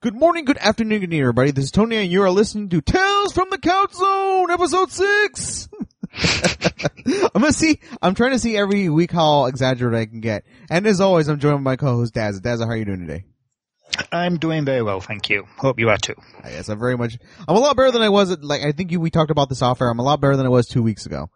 Good morning, good afternoon, good evening, everybody. This is Tony, and you are listening to Tales from the Couch Zone, episode 6. I'm trying to see every week how exaggerated I can get. And as always, I'm joined by my co-host, Daz. Daz, how are you doing today? I'm doing very well, thank you. Hope you are too. Yes, I'm a lot better than I was we talked about this off air. I'm a lot better than I was 2 weeks ago.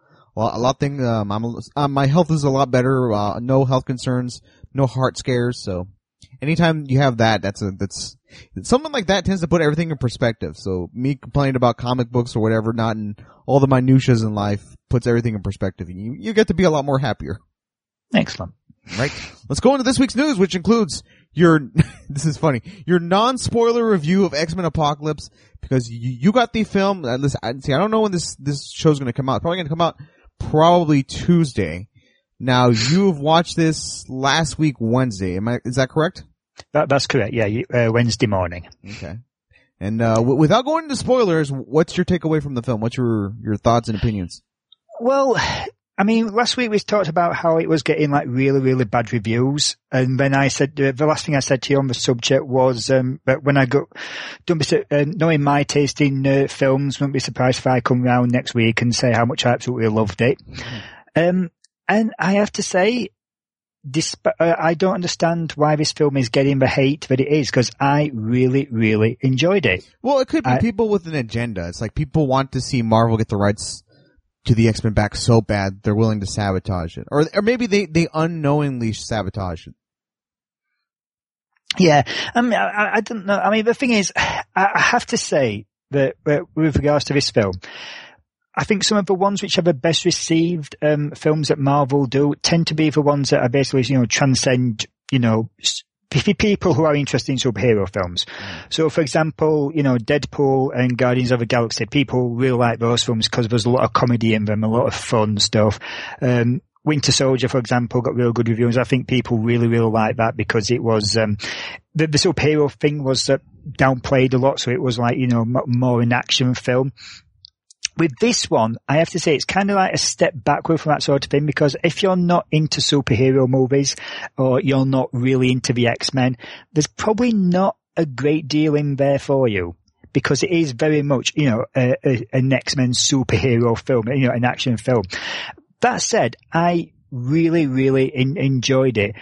My health is a lot better, no health concerns, no heart scares, so anytime you have that, that's something like that tends to put everything in perspective. So me complaining about comic books or whatever, not in all the minutiae in life, puts everything in perspective. And you get to be a lot more happier. Excellent. Right. Let's go into this week's news, which includes this is funny, your non-spoiler review of X-Men Apocalypse, because you got the film. Listen, I don't know when this show's going to come out. It's probably going to come out probably Tuesday. Now, you've watched this last week, Wednesday. Is that correct? That's correct, yeah, Wednesday morning. Okay. And, without going into spoilers, what's your takeaway from the film? What's your thoughts and opinions? Well, I mean, last week we talked about how it was getting like really, really bad reviews. And then I said, the last thing I said to you on the subject was, that when I go, knowing my taste in films, don't be surprised if I come round next week and say how much I absolutely loved it. Mm-hmm. And I have to say, I don't understand why this film is getting the hate that it is, because I really, really enjoyed it. Well, it could be people with an agenda. It's like people want to see Marvel get the rights to the X-Men back so bad they're willing to sabotage it. Or maybe they unknowingly sabotage it. Yeah. I mean, I don't know. I mean, the thing is, I have to say that with regards to this film, I think some of the ones which are the best received films that Marvel do tend to be the ones that are basically, transcend, people who are interested in superhero films. So, for example, Deadpool and Guardians of the Galaxy, people really like those films because there's a lot of comedy in them, a lot of fun stuff. Winter Soldier, for example, got real good reviews. I think people really, really like that because it was, the superhero thing was downplayed a lot. So it was like, more an action film. With this one, I have to say it's kind of like a step backward from that sort of thing, because if you're not into superhero movies or you're not really into the X-Men, there's probably not a great deal in there for you, because it is very much, an X-Men superhero film, an action film. That said, I really, really enjoyed it.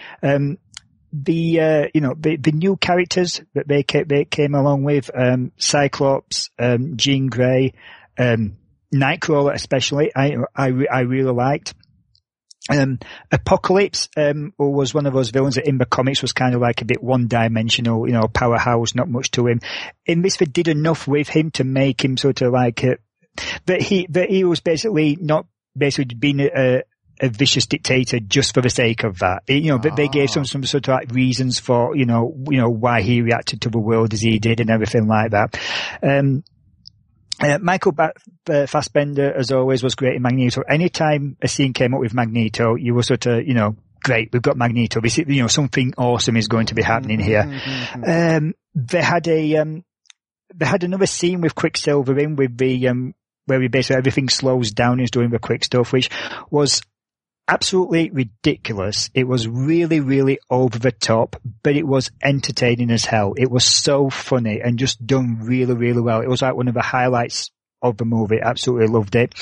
The new characters that they came along with, Cyclops, Jean Grey, Nightcrawler especially, I really liked. Apocalypse, was one of those villains that in the comics was kind of like a bit one-dimensional, powerhouse, not much to him. In this, they did enough with him to make him sort of like, that he was basically not basically being a vicious dictator just for the sake of that. But they gave some sort of like reasons for, why he reacted to the world as he did and everything like that. Michael Fassbender, as always, was great in Magneto. Anytime a scene came up with Magneto, you were sort of, great, we've got Magneto. Something awesome is going to be happening here. They had another scene with Quicksilver in with where basically everything slows down and is doing the quick stuff, which was absolutely ridiculous. It was really, really over the top, but it was entertaining as hell. It was so funny and just done really, really well. It was like one of the highlights of the movie. Absolutely loved it.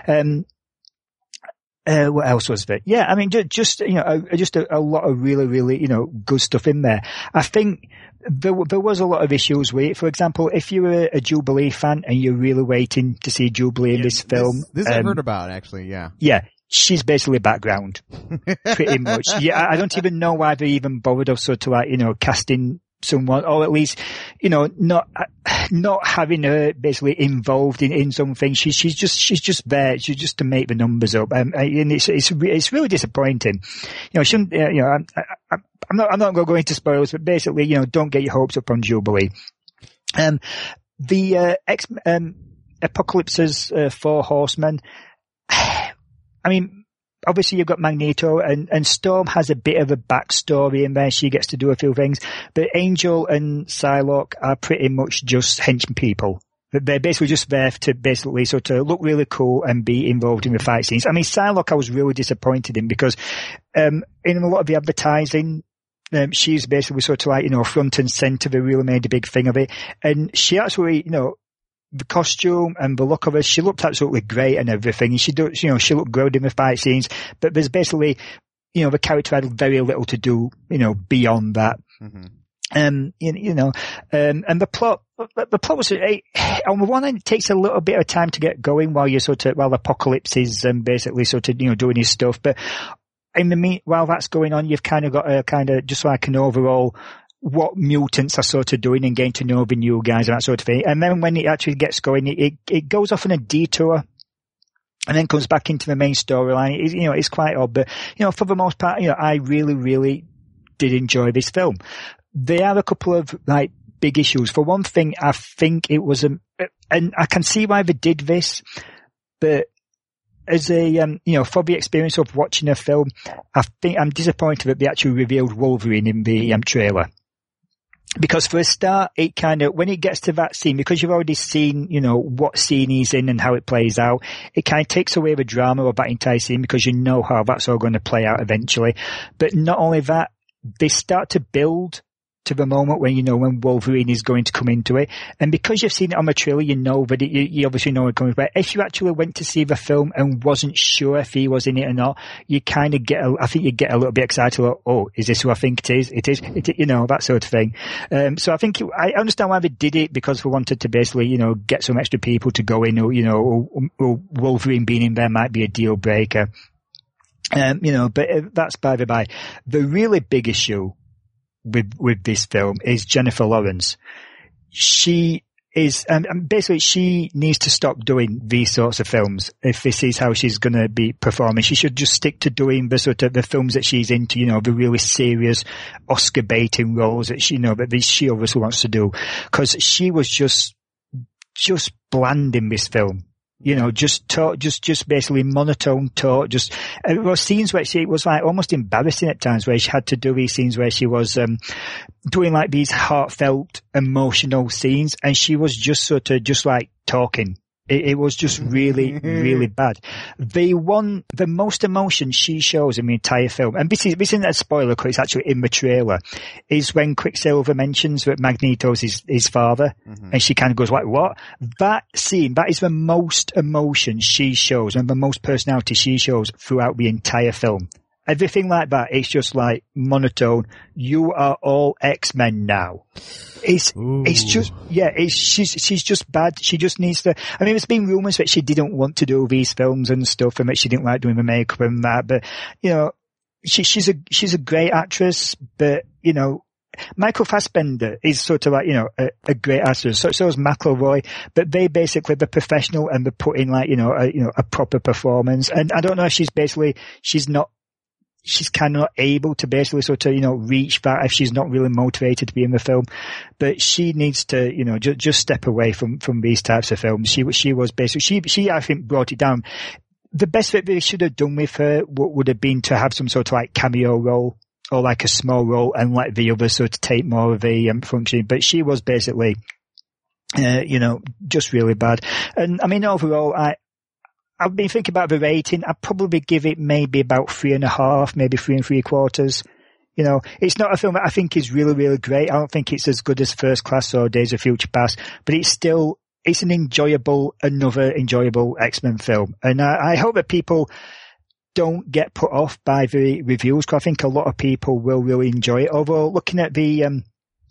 What else was there? Yeah, I mean, just a lot of really, really, good stuff in there. I think there was a lot of issues with it. For example, if you're a Jubilee fan and you're really waiting to see Jubilee in this film. This I've heard about, actually, yeah. Yeah. She's basically background, pretty much. Yeah, I don't even know why they even bothered of sort of like, casting someone, or at least, not having her basically involved in something. She's just there. She's just to make the numbers up. And it's really disappointing. Shouldn't, I'm not going to go into spoilers, but basically, don't get your hopes up on Jubilee. The Apocalypse's 4 Horsemen, I mean, obviously you've got Magneto and Storm has a bit of a backstory in there. She gets to do a few things, but Angel and Psylocke are pretty much just henchmen people. They're basically just there to basically sort of look really cool and be involved in the fight scenes. I mean, Psylocke I was really disappointed in because, in a lot of the advertising, she's basically sort of like, you know, front and center. They really made a big thing of it. And she actually, you know, the costume and the look of her, she looked absolutely great and everything. And she does, you know, she looked good in the fight scenes, but there's basically, you know, the character had very little to do, you know, beyond that. Mm-hmm. And the plot was, on the one hand, it takes a little bit of time to get going while Apocalypse is, basically sort of, you know, doing his stuff. But while that's going on, you've kind of got a kind of just like an overall what mutants are sort of doing and getting to know the new guys and that sort of thing. And then when it actually gets going, it goes off on a detour and then comes back into the main storyline. You know, it's quite odd, but, you know, for the most part, you know, I really, really did enjoy this film. There are a couple of, like, big issues. For one thing, I think it was and I can see why they did this, but as a, you know, for the experience of watching a film, I think I'm disappointed that they actually revealed Wolverine in the trailer. Because for a start, it kind of, when it gets to that scene, because you've already seen, you know, what scene he's in and how it plays out, it kind of takes away the drama of that entire scene because you know how that's all going to play out eventually. But not only that, they start to build to the moment when, you know, when Wolverine is going to come into it. And because you've seen it on the trailer, you know that you obviously know it comes. But if you actually went to see the film and wasn't sure if he was in it or not, you kind of I think you get a little bit excited, like, oh, is this who I think it is? It is, you know, that sort of thing. So I think, I understand why they did it, because they wanted to basically, you know, get some extra people to go in, or, you know, or Wolverine being in there might be a deal breaker. You know, but that's by the by. The really big issue with this film is Jennifer Lawrence. She is, basically she needs to stop doing these sorts of films if this is how she's going to be performing. She should just stick to doing the sort of the films that she's into, you know, the really serious Oscar baiting roles that she, you know, that she obviously wants to do, because she was just bland in this film. You know, just basically monotone talk. It was scenes where it was like almost embarrassing at times, where she had to do these scenes where she was, doing like these heartfelt, emotional scenes, and she was just sort of just like talking. It was just really, really bad. The most emotion she shows in the entire film, and this isn't a spoiler because it's actually in the trailer, is when Quicksilver mentions that Magneto's his father, and she kind of goes like, what? That scene, that is the most emotion she shows and the most personality she shows throughout the entire film. Everything like that, it's just like monotone. You are all X-Men now. It's just, yeah, she's just bad. She just needs to, I mean, there's been rumors that she didn't want to do these films and stuff, and that she didn't like doing the makeup and that, but, you know, she's a great actress, but, you know, Michael Fassbender is sort of like, you know, a great actor. So is McElroy, but they're professional and they put in like, you know, a proper performance. And I don't know if she's kind of not able to basically sort of, you know, reach that if she's not really motivated to be in the film. But she needs to, you know, just step away from these types of films. She was basically, she I think brought it down. The best that they should have done with her would have been to have some sort of like cameo role or like a small role and let the others sort of take more of a function. But she was basically, you know, just really bad. And I mean, overall, I've been thinking about the rating. I'd probably give it maybe about 3.5, maybe 3 3/4. You know, it's not a film that I think is really, really great. I don't think it's as good as First Class or Days of Future Past, but it's another enjoyable X-Men film. And I hope that people don't get put off by the reviews, because I think a lot of people will really enjoy it. Although looking at the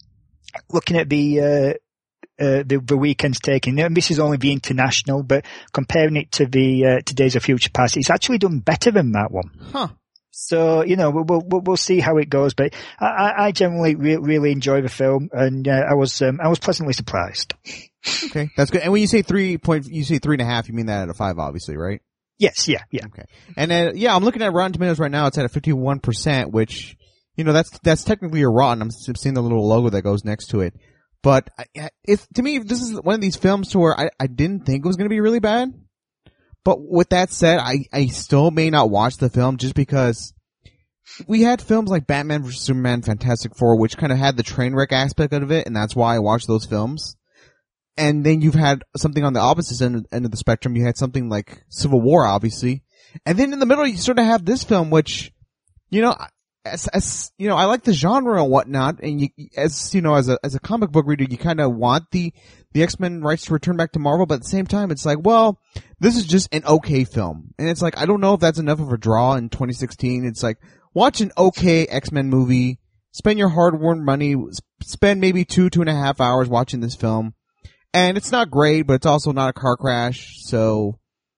weekend's taking, and this is only the international, but comparing it to the to Days of Future Past, it's actually done better than that one. Huh. So, you know, we'll see how it goes, but I generally really enjoy the film, and I was pleasantly surprised. Okay, that's good. And when you say 3.5, you mean that out of 5, obviously, right? Yes, yeah. Okay. And I'm looking at Rotten Tomatoes right now. It's at a 51%, which, you know, that's technically a rotten. I'm seeing the little logo that goes next to it. But to me, this is one of these films to where I didn't think it was going to be really bad. But with that said, I still may not watch the film just because we had films like Batman vs. Superman, Fantastic Four, which kind of had the train wreck aspect of it, and that's why I watched those films. And then you've had something on the opposite end of the spectrum. You had something like Civil War, obviously. And then in the middle, you sort of have this film, which, you know, as you know, I like the genre and whatnot, and as a comic book reader, you kind of want the X-Men rights to return back to Marvel, but at the same time, it's like, well, this is just an okay film, and it's like, I don't know if that's enough of a draw in 2016. It's like, watch an okay X-Men movie, spend your hard-earned money, spend maybe 2.5 hours watching this film, and it's not great, but it's also not a car crash, so,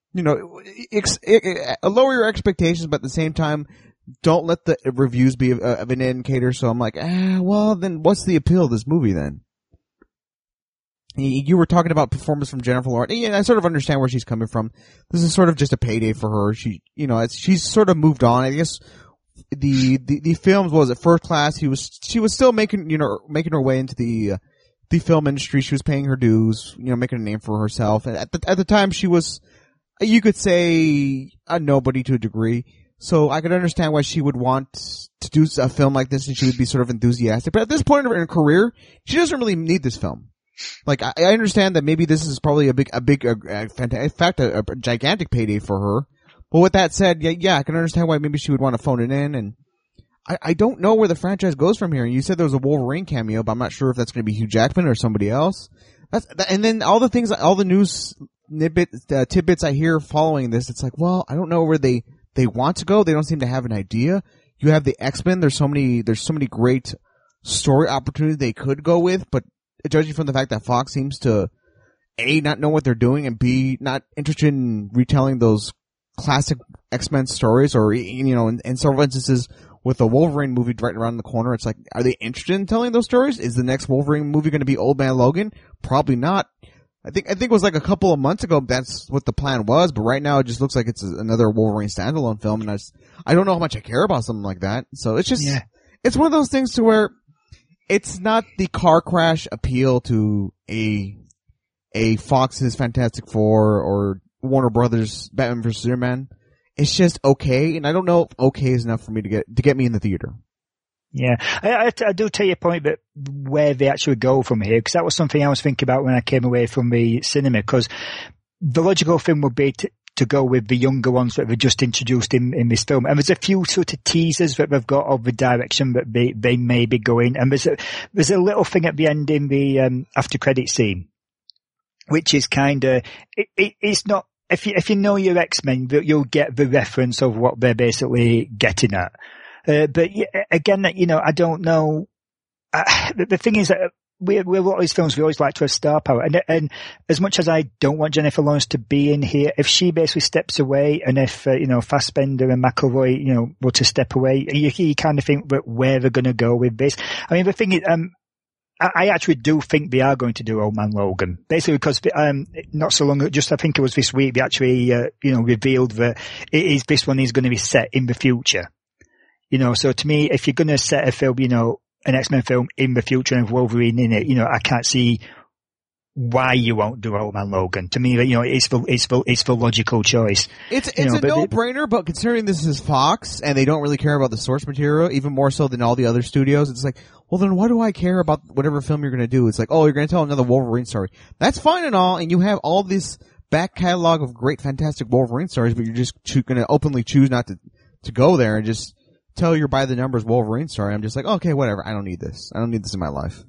lower your expectations, but at the same time, don't let the reviews be of an indicator. So I'm like, well, then what's the appeal of this movie then? You were talking about performance from Jennifer Lawrence. Yeah, I sort of understand where she's coming from. This is sort of just a payday for her. She's sort of moved on. I guess the films, was it First Class? She was still making her way into the film industry. She was paying her dues, making a name for herself. And at the time, she was, you could say, a nobody to a degree. So I could understand why she would want to do a film like this, and she would be sort of enthusiastic. But at this point in her career, she doesn't really need this film. Like, I understand that maybe this is probably in fact, a gigantic payday for her. But with that said, yeah, I can understand why maybe she would want to phone it in. And I don't know where the franchise goes from here. And you said there was a Wolverine cameo, but I'm not sure if that's going to be Hugh Jackman or somebody else. And then all the news tidbits I hear following this, it's like, well, I don't know where they want to go. They don't seem to have an idea. You have the X-Men. There's so many great story opportunities they could go with, but judging from the fact that Fox seems to A, not know what they're doing, and B, not interested in retelling those classic X-Men stories, or, in several instances with the Wolverine movie right around the corner, it's like, are they interested in telling those stories? Is the next Wolverine movie going to be Old Man Logan? Probably not. I think it was like a couple of months ago that's what the plan was, but right now it just looks like it's another Wolverine standalone film, and I don't know how much I care about something like that. So it's just, It's one of those things to where it's not the car crash appeal to a Fox's Fantastic Four or Warner Brothers Batman vs Superman. It's just okay, and I don't know if okay is enough for me to get me in the theater. Yeah, I do take your point that where they actually go from here, because that was something I was thinking about when I came away from the cinema, because the logical thing would be to go with the younger ones that were just introduced in this film. And there's a few sort of teasers that they've got of the direction that they may be going. And there's a little thing at the end in the after credit scene, which is kind of, it's not, if you know your X-Men, you'll get the reference of what they're basically getting at. But again, I don't know. The thing is that with a lot of these films, we always like to have star power. And as much as I don't want Jennifer Lawrence to be in here, if she basically steps away, and if, Fassbender and McAvoy, were to step away, you kind of think that where they're going to go with this. I mean, the thing is, I actually do think they are going to do Old Man Logan. Basically because, not so long ago, I think it was this week, they actually, revealed that this one is going to be set in the future. So to me, if you're going to set a film, an X-Men film in the future and have Wolverine in it, I can't see why you won't do Old Man Logan. To me, it's the logical choice. It's a no-brainer, but considering this is Fox and they don't really care about the source material, even more so than all the other studios, it's like, well, then why do I care about whatever film you're going to do? It's like, oh, you're going to tell another Wolverine story. That's fine and all, and you have all this back catalog of great, fantastic Wolverine stories, but you're just going to openly choose not to go there and just tell your by the numbers Wolverine story. I'm just like, okay, whatever. I don't need this. I don't need this in my life.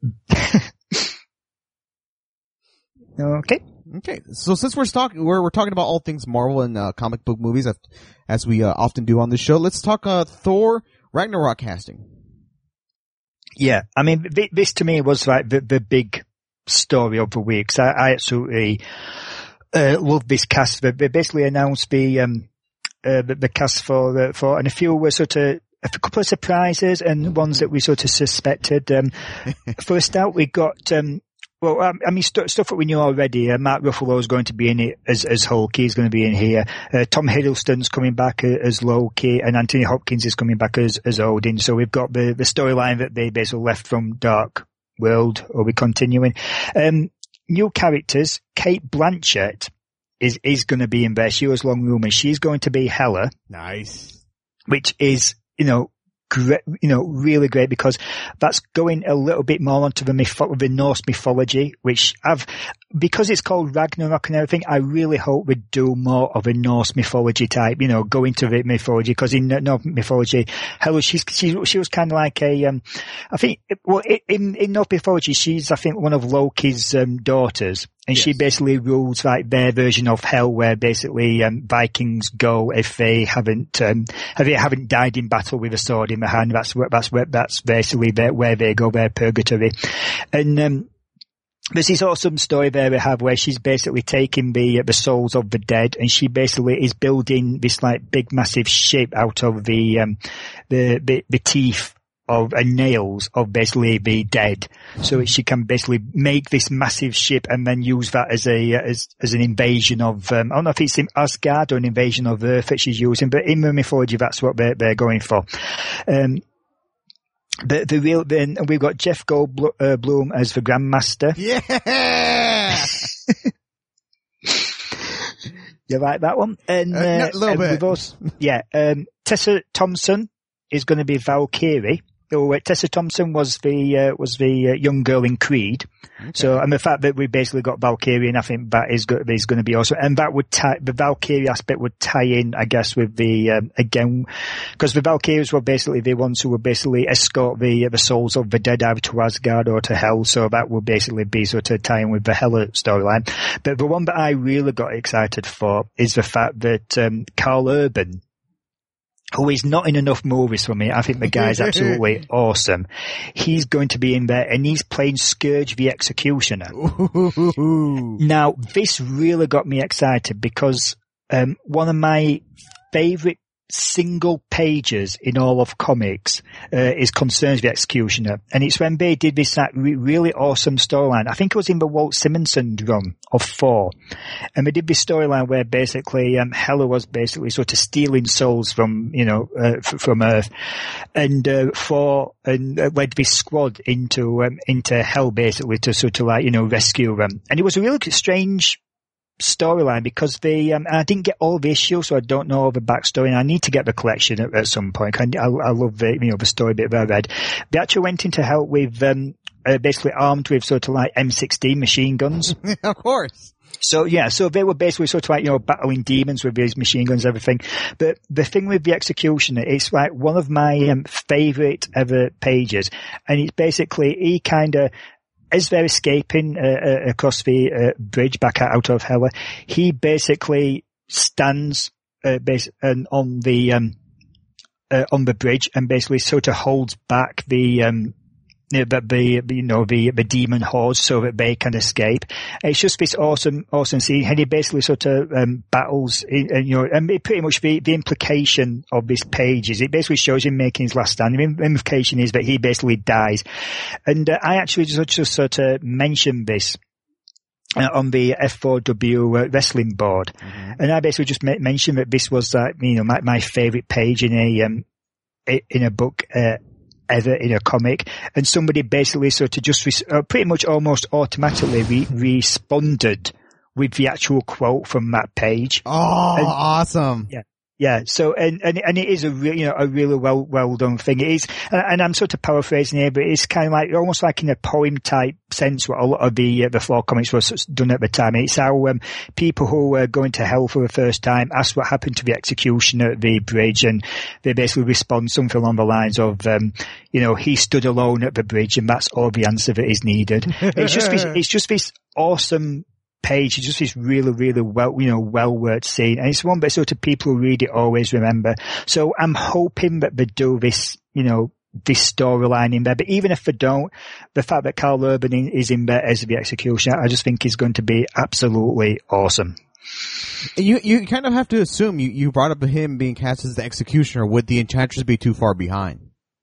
Okay. So since we're talking about all things Marvel and comic book movies, as we often do on this show, let's talk Thor Ragnarok casting. Yeah, I mean, this to me was like the big story of the week. So I absolutely love this cast. They basically announced the cast for and a few were a couple of surprises and ones that we sort of suspected. First out, we got stuff that we knew already. Mark Ruffalo is going to be in it as Hulk. He's going to be in here. Tom Hiddleston's coming back as Loki, and Anthony Hopkins is coming back as Odin. So we've got the storyline that they basically left from Dark World, or we're continuing. New characters. Cate Blanchett is going to be in there. She was Long Room, and she's going to be Hela. Nice. Which is, great, really great, because that's going a little bit more onto the Norse mythology, which because it's called Ragnarok and everything, I really hope we do more of a Norse mythology type, go into the mythology, because in Norse mythology, Hela, she was kind of like I think, in Norse mythology, she's, I think, one of Loki's daughters. And yes. She basically rules like their version of hell, where basically Vikings go if they haven't died in battle with a sword in the hand. That's basically where they go, their purgatory. And there's this awesome story there we have where she's basically taking the souls of the dead, and she basically is building this like big massive ship out of the teeth of nails of basically the dead, so she can basically make this massive ship and then use that as an invasion of I don't know if it's in Asgard or an invasion of Earth that she's using, but in the mythology that's what they're going for. Then we've got Jeff Goldblum as the Grandmaster. Yeah. You like that one? And a little bit. Tessa Thompson is going to be Valkyrie. Tessa Thompson was the young girl in Creed. Okay. So, and the fact that we basically got Valkyrie, and I think that is going to be awesome. And that would the Valkyrie aspect would tie in, I guess, with the, again, because the Valkyries were basically the ones who would basically escort the souls of the dead either to Asgard or to Hell. So that would basically be sort of tying with the Hela storyline. But the one that I really got excited for is the fact that, Karl Urban, who is not in enough movies for me. I think the guy's absolutely awesome. He's going to be in there, and he's playing Scourge the Executioner. Ooh. Now, this really got me excited because one of my favorite single pages in all of comics is concerns the Executioner, and it's when they did this really awesome storyline. I think it was in the Walt Simonson run of 4, and they did this storyline where basically Hela was basically sort of stealing souls from from Earth, and led this squad into Hell basically to sort of rescue them. And it was a really strange storyline because I didn't get all the issues, so I don't know all the backstory, and I need to get the collection at some point. I love the story bit that I read. They actually went into Hell with basically armed with sort of like M16 machine guns. Of course. So they were basically sort of battling demons with these machine guns and everything. But the thing with the Executioner, it's like one of my favorite ever pages, and it's basically he kind of, as they're escaping across the bridge back out of Hela, he basically stands on the bridge and basically sort of holds back the demon hordes so that they can escape. It's just this awesome scene, and he basically sort of battles, and pretty much the implication of this page is it basically shows him making his last stand. The implication is that he basically dies, and I actually just sort of mentioned this on the F4W wrestling board, and I basically just mentioned that this was my favorite page in a book. Ever in a comic, and somebody basically sort of just pretty much almost automatically responded with the actual quote from that page. Oh, awesome! Yeah. So and it is a really well done thing. It is, and I'm sort of paraphrasing here, but it's kind of like almost like in a poem type sense what a lot of the floor comics was done at the time. It's how people who were going to Hell for the first time ask what happened to the Executioner at the bridge, and they basically respond something along the lines of he stood alone at the bridge, and that's all the answer that is needed. It's just this awesome page. It's just this really, really well worth seeing, and it's one that sort of people who read it always remember. So I'm hoping that they do this storyline in there. But even if they don't, the fact that Karl Urban is in there as the Executioner, I just think is going to be absolutely awesome. You kind of have to assume you brought up him being cast as the Executioner. Would the Enchantress be too far behind?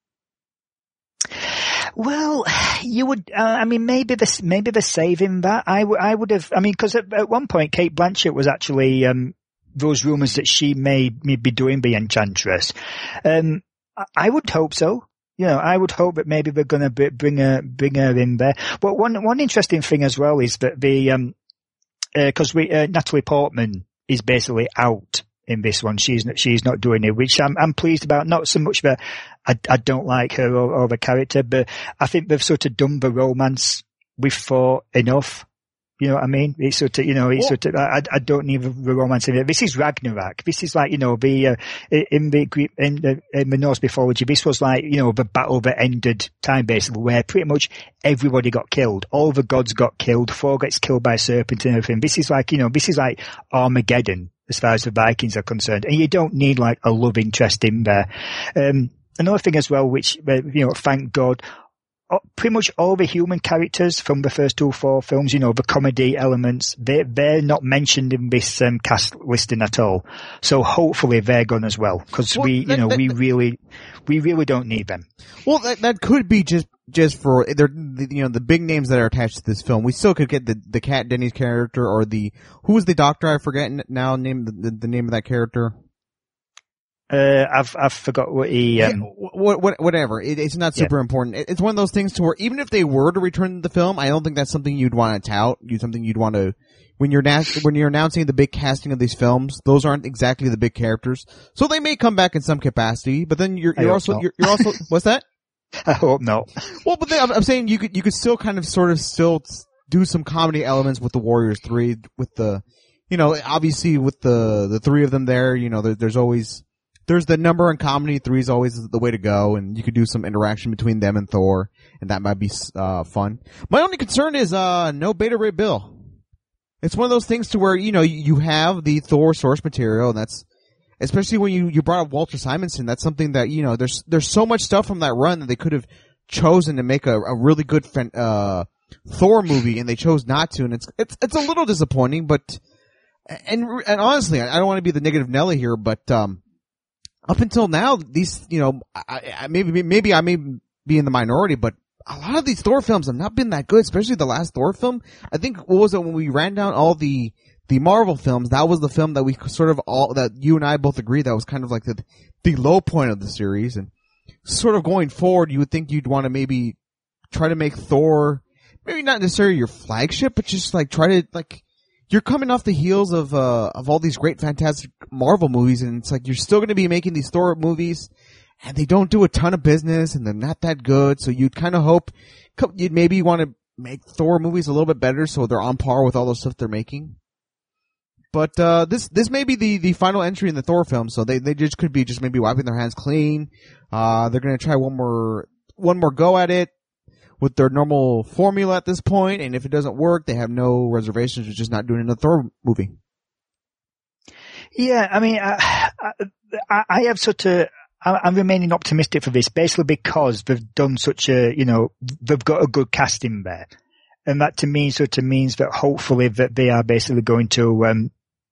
Well, you would, maybe they're saving that. I would have, because at one point Kate Blanchett was actually, those rumours that she may be doing the Enchantress. I would hope so. I would hope that maybe they're going to bring her in there. But one interesting thing as well is that cause Natalie Portman is basically out in this one. She's not doing it, which I'm pleased about. Not so much that I don't like her or the character, but I think they've sort of done the romance with Thor enough. You know what I mean? It's sort of, I don't need the romance in it. This is Ragnarok. This is like, in the Norse mythology, this was like, the battle that ended time basically, where pretty much everybody got killed. All the gods got killed. Thor gets killed by a serpent and everything. This is like Armageddon as far as the Vikings are concerned. And you don't need like a love interest in there. Another thing as well, which, thank God, pretty much all the human characters from the first 2 Thor films, the comedy elements, they're not mentioned in this cast listing at all. So hopefully they're gone as well, because we really don't need them. Well, that could be just for the big names that are attached to this film. We still could get the Kat Dennings character, or who was the doctor? I forget now. Name the name of that character. I've forgot what he, whatever. It's not super important. It's one of those things to where even if they were to return to the film, I don't think that's something you'd want to tout. Something you'd want to, when you're announcing the big casting of these films, those aren't exactly the big characters. So they may come back in some capacity, but then you're also, what's that? I hope not. Well, but I'm saying you could still kind of sort of still do some comedy elements with the Warriors 3, with the, obviously with the 3 of them there, there's the number in comedy. 3 is always the way to go, and you could do some interaction between them and Thor, and that might be fun. My only concern is no Beta Ray Bill. It's one of those things to where you have the Thor source material, and that's especially when you brought up Walter Simonson. That's something that there's so much stuff from that run that they could have chosen to make a really good Thor movie, and they chose not to, and it's a little disappointing. But and honestly, I don't want to be the negative Nelly here, but up until now, these, maybe I may be in the minority, but a lot of these Thor films have not been that good, especially the last Thor film. I think, what was it, when we ran down all the Marvel films, that was the film that we sort of that you and I both agreed that was kind of like the low point of the series. And sort of going forward, you would think you'd want to maybe try to make Thor, maybe not necessarily your flagship, but just like try to, like, you're coming off the heels of all these great, fantastic Marvel movies, and it's like you're still going to be making these Thor movies, and they don't do a ton of business, and they're not that good. So you'd kind of hope you'd maybe want to make Thor movies a little bit better, so they're on par with all the stuff they're making. But this may be the final entry in the Thor film, so they just could be just maybe wiping their hands clean. They're going to try one more go at it with their normal formula at this point, and if it doesn't work, they have no reservations with just not doing another Thor movie. Yeah, I mean, I have sort of, I'm remaining optimistic for this, basically because they've done such a, they've got a good casting there, and that to me sort of means that hopefully that they are basically going to,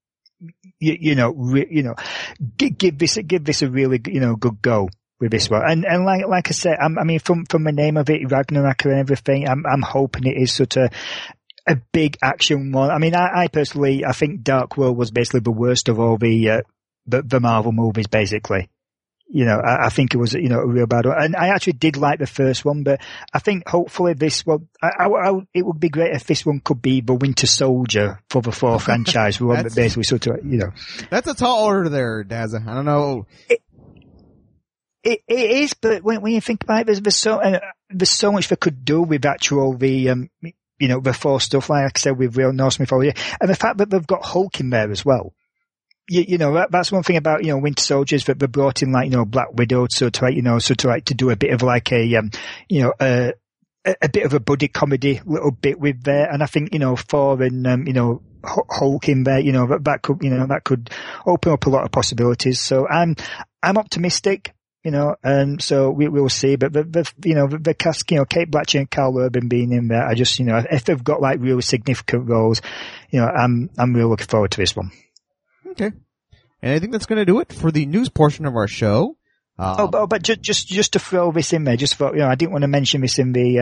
give this a really, good go with this one. And like I said, I mean, from the name of it, Ragnarok and everything, I'm hoping it is sort of a big action one. I mean, I personally, I think Dark World was basically the worst of all the Marvel movies, basically. I think it was, a real bad one. And I actually did like the first one, but I think hopefully this one, it would be great if this one could be the Winter Soldier for the Thor franchise. We want basically sort of, That's a tall order there, Dazza. I don't know. It is, but when you think about it, there's so much they could do with actual the Thor stuff, like I said, with real Norse mythology, and the fact that they've got Hulk in there as well. That's one thing about Winter Soldiers, that they brought in Black Widow to do a bit of like a bit of a buddy comedy little bit with there, and I think Thor and Hulk in there, that could open up a lot of possibilities. So I'm optimistic. And so we will see, but the cast, Kate Blanchett and Carl Urban being in there, I just, if they've got like really significant roles, I'm really looking forward to this one. Okay. And I think that's going to do it for the news portion of our show. But just to throw this in there, just for, I didn't want to mention this in the,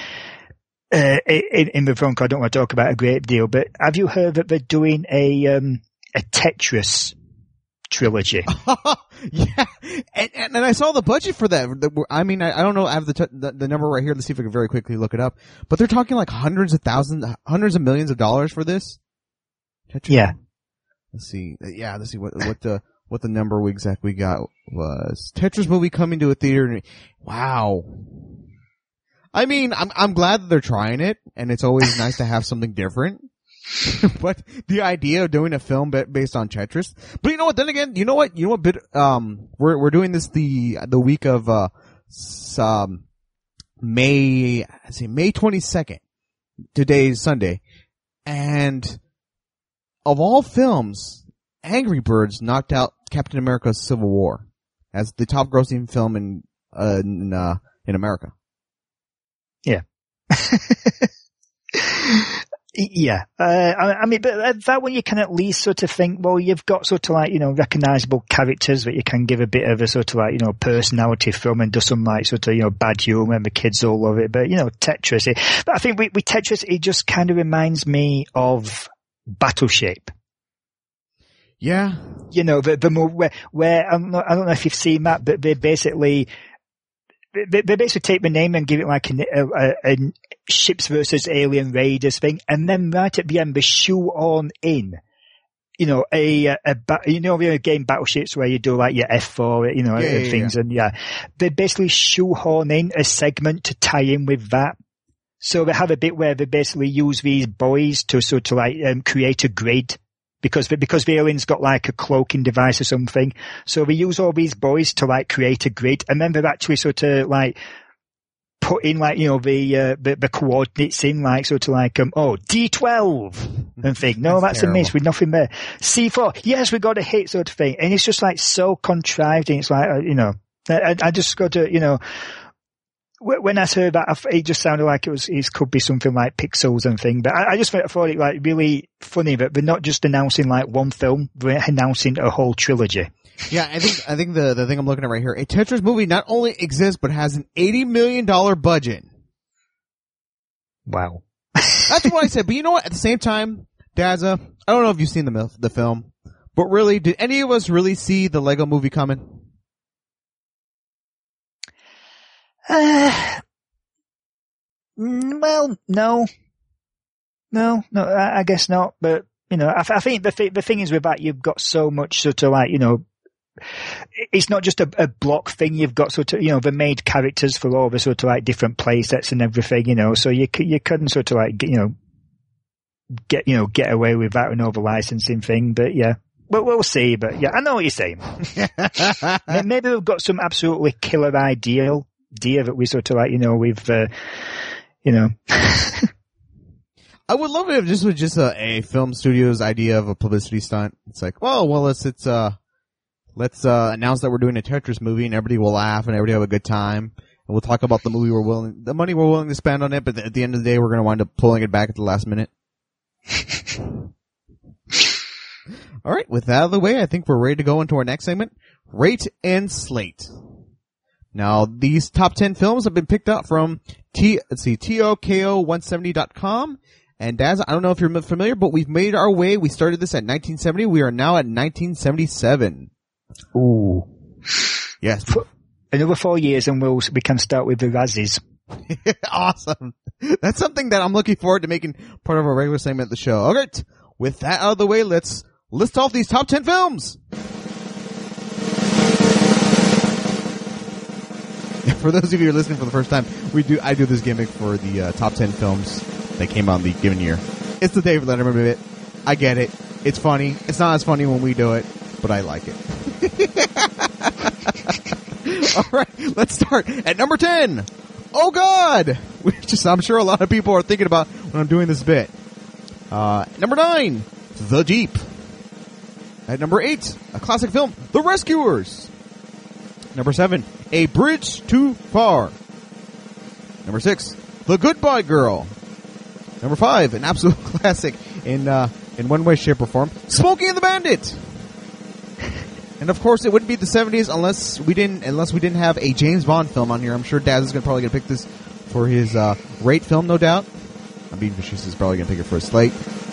in the phone call. I don't want to talk about a great deal, but have you heard that they're doing a Tetris trilogy? Yeah, and I saw the budget for that. I mean, I don't know. I have the number right here. Let's see if I can very quickly look it up. But they're talking like hundreds of millions of dollars for this. Yeah. Let's see. Yeah, let's see what the number we exactly got was. Tetris movie coming to a theater. Wow. I mean, I'm glad that they're trying it, and it's always nice to have something different. But the idea of doing a film based on Tetris. But you know what? Then again, you know what? We're doing this the week of May 22nd. Today's Sunday, and of all films, Angry Birds knocked out Captain America: Civil War as the top grossing film in America. Yeah. Yeah. I mean, but that one you can at least sort of think, well, you've got sort of like, recognizable characters that you can give a bit of a sort of like, personality from and do some like sort of, bad humor and the kids all love it. But, Tetris, but I think with Tetris, it just kind of reminds me of Battleship. Yeah. The more where I don't know if you've seen that, but they basically take the name and give it like a ships versus alien raiders thing, and then right at the end they shoehorn in, the game Battleships where you do like your F4, and things, and they basically shoehorn in a segment to tie in with that. So they have a bit where they basically use these boys to sort of like create a grid. Because the alien's got like a cloaking device or something. So we use all these boys to like create a grid, and then they've actually sort of like put in like, the coordinates in like sort of like, D12 and think, no, that's terrible. A miss with nothing there. C4, yes, we got a hit sort of thing. And it's just like so contrived, and it's like, I just got to, when I heard that, it just sounded like it could be something like Pixels and thing. But I just thought it like really funny that they're not just announcing like one film, they're announcing a whole trilogy. Yeah, I think the thing I'm looking at right here, a Tetris movie not only exists but has an $80 million budget. Wow. That's what I said. But you know what? At the same time, Dazza, I don't know if you've seen the film, but really, did any of us really see the Lego movie coming? Well, no, I guess not. But I think the thing is with that, you've got so much sort of like, it's not just a block thing. You've got sort of, they made characters for all the sort of like different play sets and everything, so you couldn't sort of like, get away with that and over licensing thing. But yeah. Well, we'll see, but yeah, I know what you're saying. Maybe we've got some absolutely killer idea that we sort of like, we've, I would love it if this was just a film studio's idea of a publicity stunt. It's like, let's announce that we're doing a Tetris movie, and everybody will laugh and everybody have a good time. And we'll talk about the money we're willing to spend on it, but at the end of the day, we're going to wind up pulling it back at the last minute. All right, with that out of the way, I think we're ready to go into our next segment, Rate and Slate. Now, these top 10 films have been picked up from TOKO170.com. And Daz, I don't know if you're familiar, but we've made our way. We started this at 1970. We are now at 1977. Ooh. Yes. Another 4 years and we can start with the Razzies. Awesome. That's something that I'm looking forward to making part of our regular segment of the show. All right. With that out of the way, let's list off these top 10 films. For those of you who are listening for the first time, I do this gimmick for the top 10 films that came out in the given year. It's the David Letterman bit. I get it. It's funny. It's not as funny when we do it, but I like it. All right, let's start at number 10. Oh God! Which I'm sure a lot of people are thinking about when I'm doing this bit. Number 9, The Deep. At number 8, a classic film, The Rescuers. Number 7, A Bridge Too Far. Number 6, The Goodbye Girl. Number 5, an absolute classic in one way, shape, or form, Smokey and the Bandit. And of course, it wouldn't be the 70s unless we didn't have a James Bond film on here. I'm sure Daz is probably going to pick this for his rate film, no doubt. I'm being vicious is probably going to pick it for a slate.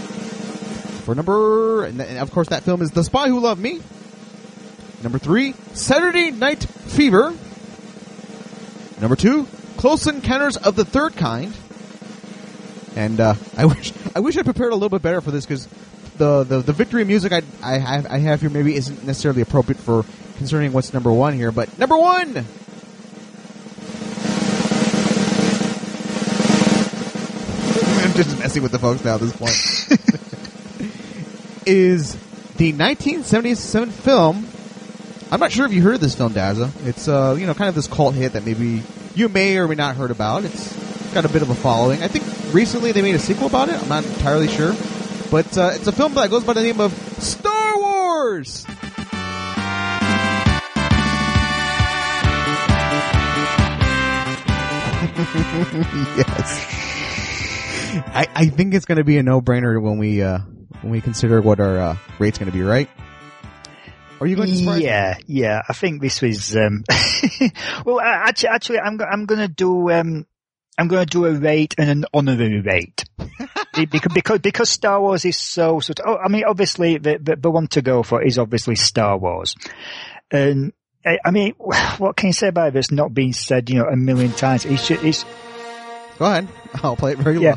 And of course, that film is The Spy Who Loved Me. Number 3, Saturday Night Fever. Number 2, Close Encounters of the Third Kind. And I wish I prepared a little bit better for this, because the victory music I have here maybe isn't necessarily appropriate for concerning what's number one here, but number one I'm just messing with the folks now at this point is the 1977 film. I'm not sure if you heard of this film, Dazza. It's kind of this cult hit that maybe you may or may not heard about. It's got a bit of a following. I think recently they made a sequel about it. I'm not entirely sure. But it's a film that goes by the name of Star Wars! Yes. I think it's going to be a no-brainer when we consider what our rate's going to be, right? Are you going to surprise me? Yeah. I think this was. Well, actually, I'm going to do. I'm going to do a rate and an honorary rate because Star Wars is so sort of. I mean, obviously, the one to go for is obviously Star Wars, and I mean, what can you say about it that's not been said, a million times? It's Go ahead. I'll play it very low.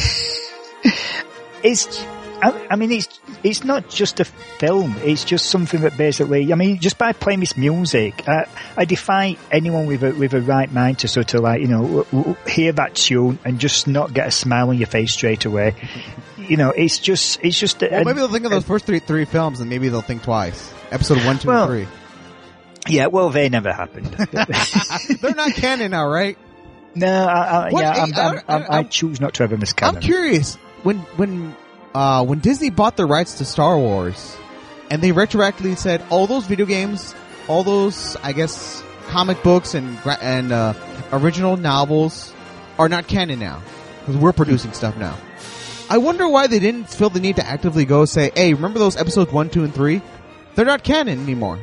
It's not just a film. It's just something that basically, just by playing this music, I defy anyone with a right mind to sort of hear that tune and just not get a smile on your face straight away. It's just. Well, maybe they'll think of those first three films and maybe they'll think twice. Episode 1, 2, and 3. Yeah, well, they never happened. They're not canon now, right? No, I choose not to have them as canon. I'm curious when Disney bought the rights to Star Wars, and they retroactively said all those video games, all those, I guess, comic books and original novels are not canon now because we're producing stuff now. I wonder why they didn't feel the need to actively go say, "Hey, remember those episodes 1, 2, and 3? They're not canon anymore."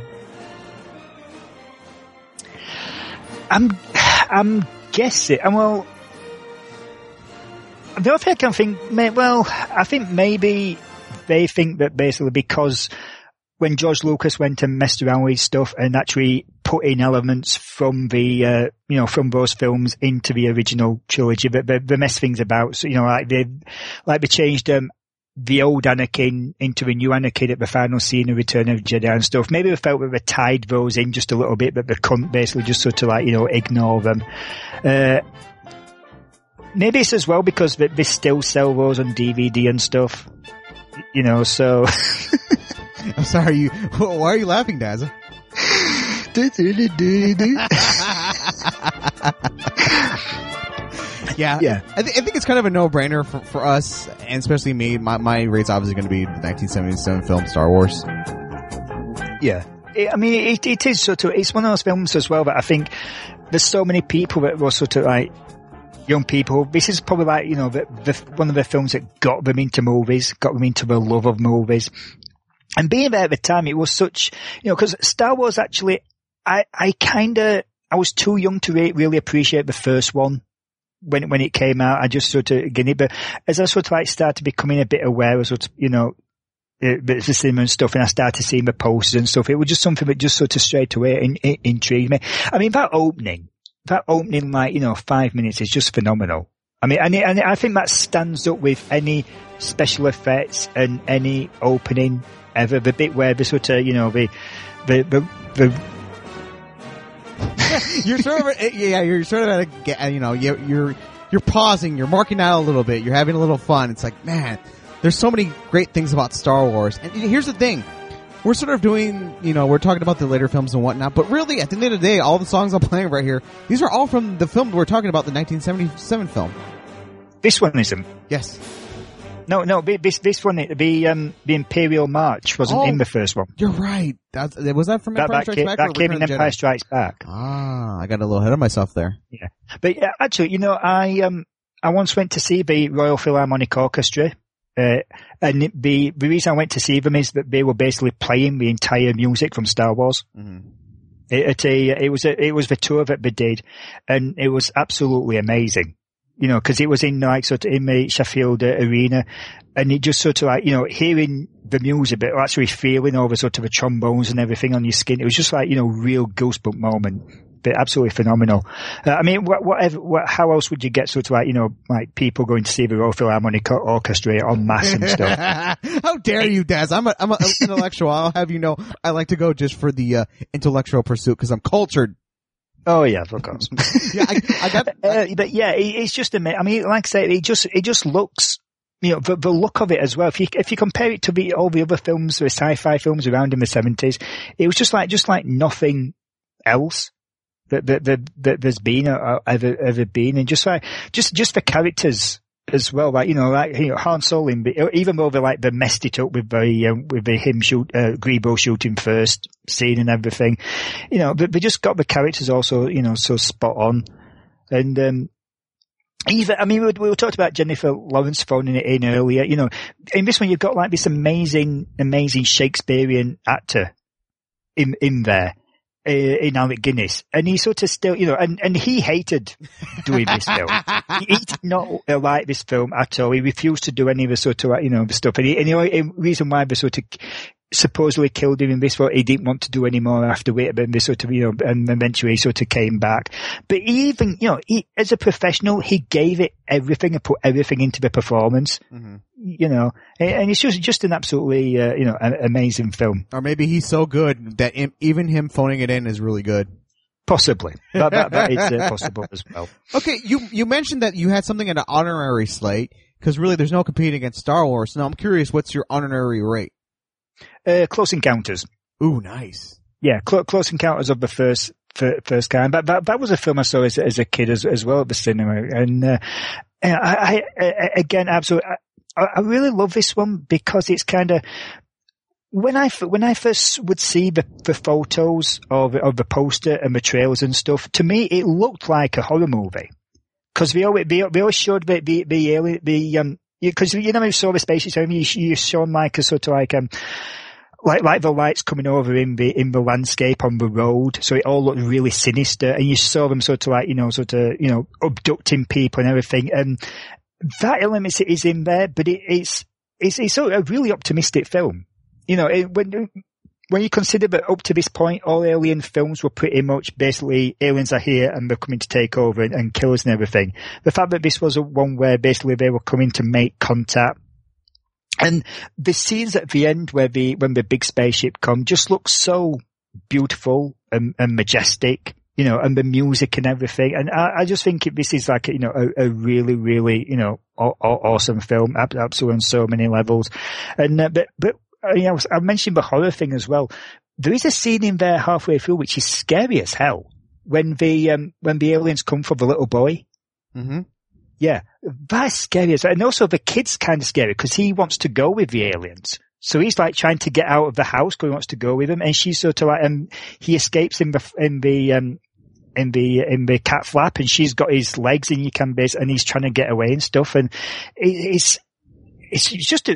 I'm guessing. Well, the other thing I can think, I think maybe they think that basically because when George Lucas went and messed around with stuff and actually put in elements from the, from those films into the original trilogy, they messed things about. So, they changed the old Anakin into the new Anakin at the final scene of Return of the Jedi and stuff. Maybe they felt that they tied those in just a little bit, but they couldn't basically just sort of ignore them. Maybe it's as well because they still sell those on DVD and stuff, so. I'm sorry, why are you laughing, Dazza? Yeah. I think it's kind of a no-brainer for us, and especially me. My rate's obviously going to be the 1977 film Star Wars. Yeah. It is sort of, it's one of those films as well that I think there's so many people that were sort of young people. This is probably one of the films that got them into movies, got them into the love of movies. And being there at the time, it was such, because Star Wars actually, I was too young to really appreciate the first one. When it came out, I just sort of get it. But as I sort of started becoming a bit aware of sort of, the cinema and stuff, and I started seeing the posters and stuff, it was just something that just sort of straight away intrigued me. I mean, that opening 5 minutes is just phenomenal. I mean, and I think that stands up with any special effects and any opening ever. The bit where the sort of, you're sort of you're pausing, you're marking out a little bit, you're having a little fun. It's like, man, there's so many great things about Star Wars. And here's the thing. We're sort of doing, we're talking about the later films and whatnot, but really at the end of the day, all the songs I'm playing right here, these are all from the film we're talking about, the 1977 film. This one isn't. Yes. No, this one, the Imperial March wasn't in the first one. You're right. Was that from Empire Strikes Back? That came in Empire Strikes Back. I got a little ahead of myself there. Yeah. But actually, I once went to see the Royal Philharmonic Orchestra, and the reason I went to see them is that they were basically playing the entire music from Star Wars. Mm-hmm. It was the tour that they did, and it was absolutely amazing. Cause it was in sort of in the Sheffield Arena, and it just sort of hearing the music, but actually feeling all the sort of the trombones and everything on your skin. It was just real goosebump moment absolutely phenomenal. I mean, how else would you get sort of like, like people going to see the Royal Philharmonic Orchestra en masse and stuff? How dare you, Daz? I'm an intellectual. I'll have you know, I like to go just for the intellectual pursuit because I'm cultured. Oh yeah, of course. Yeah, I got. But yeah, it's just amazing. I mean, like I say, it just looks. The look of it as well. If you compare it to all the other films, the sci-fi films around in the 70s, it was just like nothing else that there's been or ever been, and just the characters as well. Like Han Solo, even though they messed it up with him Grebo shooting first scene and everything, but they just got the characters also so spot on, and. We were talking about Jennifer Lawrence phoning it in earlier. In this one, you've got like this amazing Shakespearean actor in there, in Alec Guinness. And he sort of still, and he hated doing this film. He did not like this film at all. He refused to do any of the sort of, the stuff. And the reason why they sort of supposedly killed him in this one, he didn't want to do any more after it, but they sort of, and eventually he sort of came back. But he even, as a professional, he gave it everything and put everything into the performance, and it's just an absolutely, amazing film. Or maybe he's so good that even him phoning it in is really good. Possibly. That is possible as well. Okay, you mentioned that you had something at an honorary slate, because really there's no competing against Star Wars. Now I'm curious, what's your honorary rate? Close Encounters. Ooh, nice. Yeah, Close Encounters of the first kind. But that was a film I saw as a kid as well at the cinema. And I again, absolutely, I really love this one because it's kind of, when I first would see the photos of the poster and the trailers and stuff, to me it looked like a horror movie. Because they always showed the alien, because you never saw the spaceship, you saw like a sort of like the lights coming over in the landscape on the road, so it all looked really sinister, and you saw them sort of abducting people and everything, and that element is in there, but it's sort of a really optimistic film. When you consider that up to this point, all alien films were pretty much basically aliens are here and they're coming to take over and kill us and everything. The fact that this was one where basically they were coming to make contact. And the scenes at the end when the big spaceship come just look so beautiful and majestic, and the music and everything. And I just think this is like, a really, really, awesome film, absolutely on so many levels. And, but I mentioned the horror thing as well. There is a scene in there halfway through which is scary as hell when the aliens come for the little boy. Mm-hmm. Yeah, that's scary. And also the kid's kind of scary because he wants to go with the aliens. So he's like trying to get out of the house because he wants to go with them, and she's sort of like, he escapes in the cat flap, and she's got his legs and and he's trying to get away and stuff. And it's just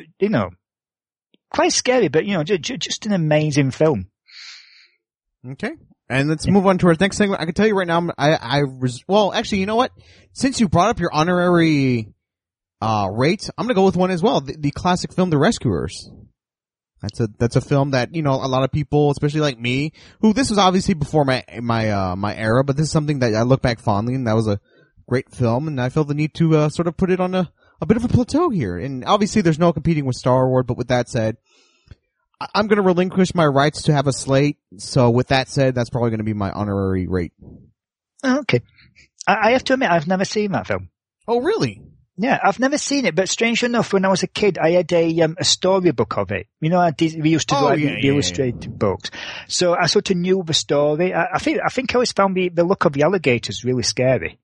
quite scary, but just an amazing film. Okay. And let's move on to our next segment. I can tell you right now, well, actually, you know what? Since you brought up your honorary, rate, I'm gonna go with one as well. The classic film, The Rescuers. That's a film that, a lot of people, especially like me, who this was obviously before my era, but this is something that I look back fondly, and that was a great film, and I feel the need to, sort of put it on a bit of a plateau here. And obviously there's no competing with Star Wars, but with that said, I'm going to relinquish my rights to have a slate. So with that said, that's probably going to be my honorary rate. Oh, okay. I have to admit, I've never seen that film. Oh, really? Yeah, I've never seen it, but strange enough, when I was a kid, I had a storybook of it. We used to do the illustrated books. So I sort of knew the story. I think I always found the look of the alligators really scary.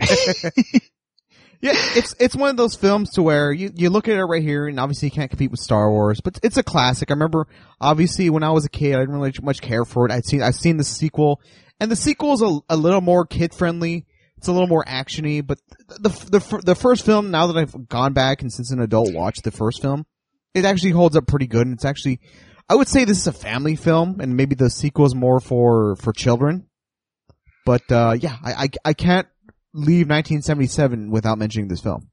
Yeah, it's one of those films to where you look at it right here, and obviously you can't compete with Star Wars, but it's a classic. I remember, obviously, when I was a kid, I didn't really much care for it. I've seen the sequel, and the sequel is a little more kid friendly. It's a little more actiony, but the first film, now that I've gone back and since an adult watched the first film, it actually holds up pretty good, and it's actually, I would say this is a family film, and maybe the sequel is more for children. But yeah, I can't leave 1977 without mentioning this film.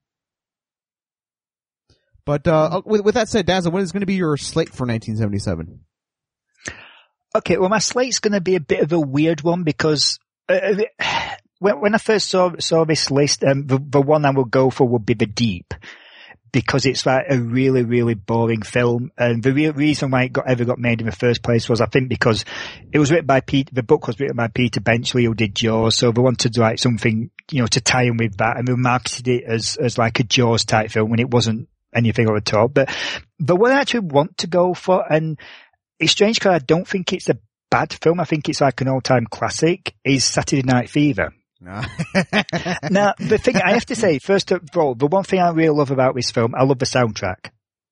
But with that said, Dazza, what is going to be your slate for 1977? Okay, well, my slate's going to be a bit of a weird one because When I first saw this list, the one I would go for would be The Deep, because it's like a really, really boring film. And the real reason why it ever got made in the first place was, I think, because it was written by the book was written by Peter Benchley, who did Jaws. So they wanted to write something, to tie in with that. And they marketed it as like a Jaws type film when it wasn't anything at all. But what I actually want to go for, and it's strange because I don't think it's a bad film. I think it's like an all-time classic, is Saturday Night Fever. No. Now, the thing I have to say, first of all, the one thing I really love about this film, I love the soundtrack.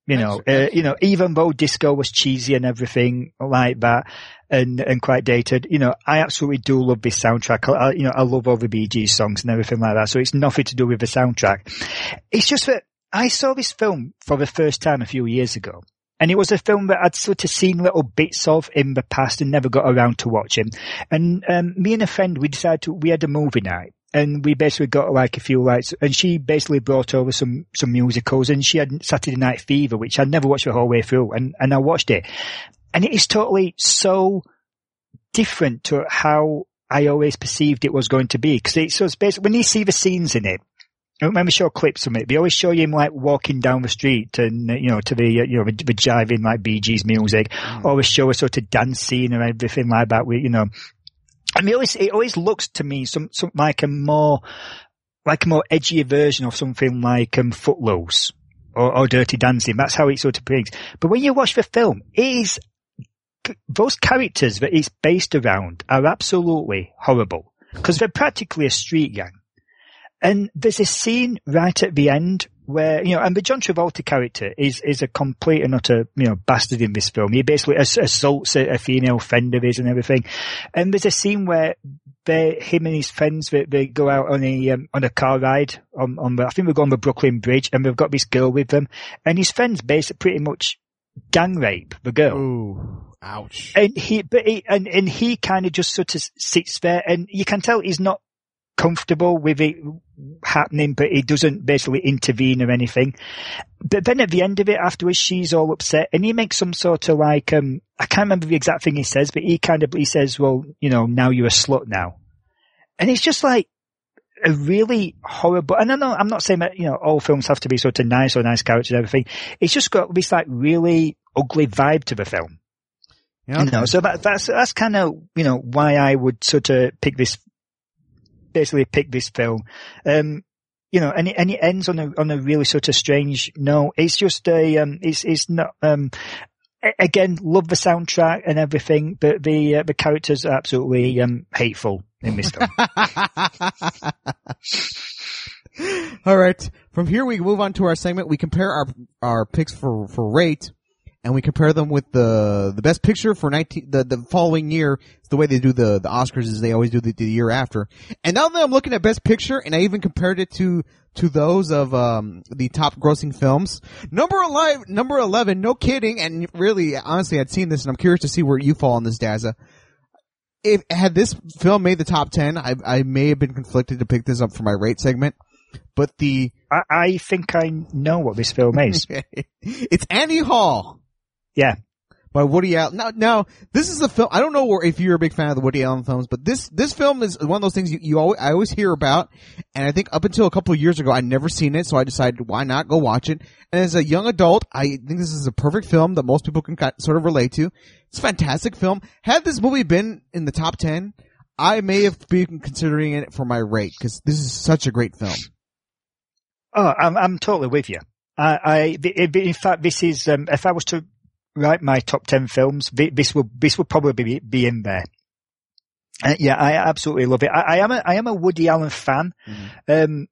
Even though disco was cheesy and everything like that, and quite dated, I absolutely do love this soundtrack. I love all the Bee Gees songs and everything like that. So it's nothing to do with the soundtrack. It's just that I saw this film for the first time a few years ago. And it was a film that I'd sort of seen little bits of in the past and never got around to watching. And me and a friend, we had a movie night, and we basically got like a few lights, and she basically brought over some musicals, and she had Saturday Night Fever, which I'd never watched the whole way through, and I watched it. And it is totally so different to how I always perceived it was going to be. Because it's basically, when you see the scenes in it, I remember show clips from it. They always show him like walking down the street and, to the jiving like Bee Gees music. Always show a sort of dance scene and everything like that. I mean, it always looks to me some like a more edgier version of something like, Footloose or Dirty Dancing. That's how it sort of brings. But when you watch the film, those characters that it's based around are absolutely horrible, because they're practically a street gang. And there's a scene right at the end where, and the John Travolta character is a complete and utter, bastard in this film. He basically assaults a female friend of his and everything. And there's a scene where him and his friends, they go out on a car ride I think we go on the Brooklyn Bridge, and they've got this girl with them. And his friends basically pretty much gang rape the girl. Ooh, ouch. And he kind of just sort of sits there, and you can tell he's not comfortable with it happening, but he doesn't basically intervene or anything. But then at the end of it, afterwards, she's all upset, and he makes some sort of like, I can't remember the exact thing he says, but he says, well, now you're a slut now. And it's just like a really horrible, and I'm not saying that, all films have to be sort of nice or nice characters and everything. It's just got this like really ugly vibe to the film. Yeah. So that's kind of, why I would sort of pick this film. And it ends on a really sort of strange note. It's just it's not, again, love the soundtrack and everything, but the characters are absolutely, hateful in this film. All right. From here, we move on to our segment. We compare our picks for rate, and we compare them with the best picture for the following year. It's the way they do the Oscars, is they always do the year after. And now that I'm looking at best picture, and I even compared it to those of the top grossing films. Number 11, no kidding, and really, honestly, I'd seen this, and I'm curious to see where you fall on this, Dazza. Had this film made the top 10, I may have been conflicted to pick this up for my rate segment. But I think I know what this film is. It's Annie Hall. Yeah. By Woody Allen. Now, this is a film, I don't know if you're a big fan of the Woody Allen films, but this film is one of those things I always hear about, and I think up until a couple of years ago, I'd never seen it, so I decided, why not go watch it? And as a young adult, I think this is a perfect film that most people can sort of relate to. It's a fantastic film. Had this movie been in the top 10, I may have been considering it for my rate, because this is such a great film. Oh, I'm totally with you. In fact, this is, if I was to write my top 10 films, this will probably be in there. Yeah, I absolutely love it. I am a Woody Allen fan. Mm-hmm.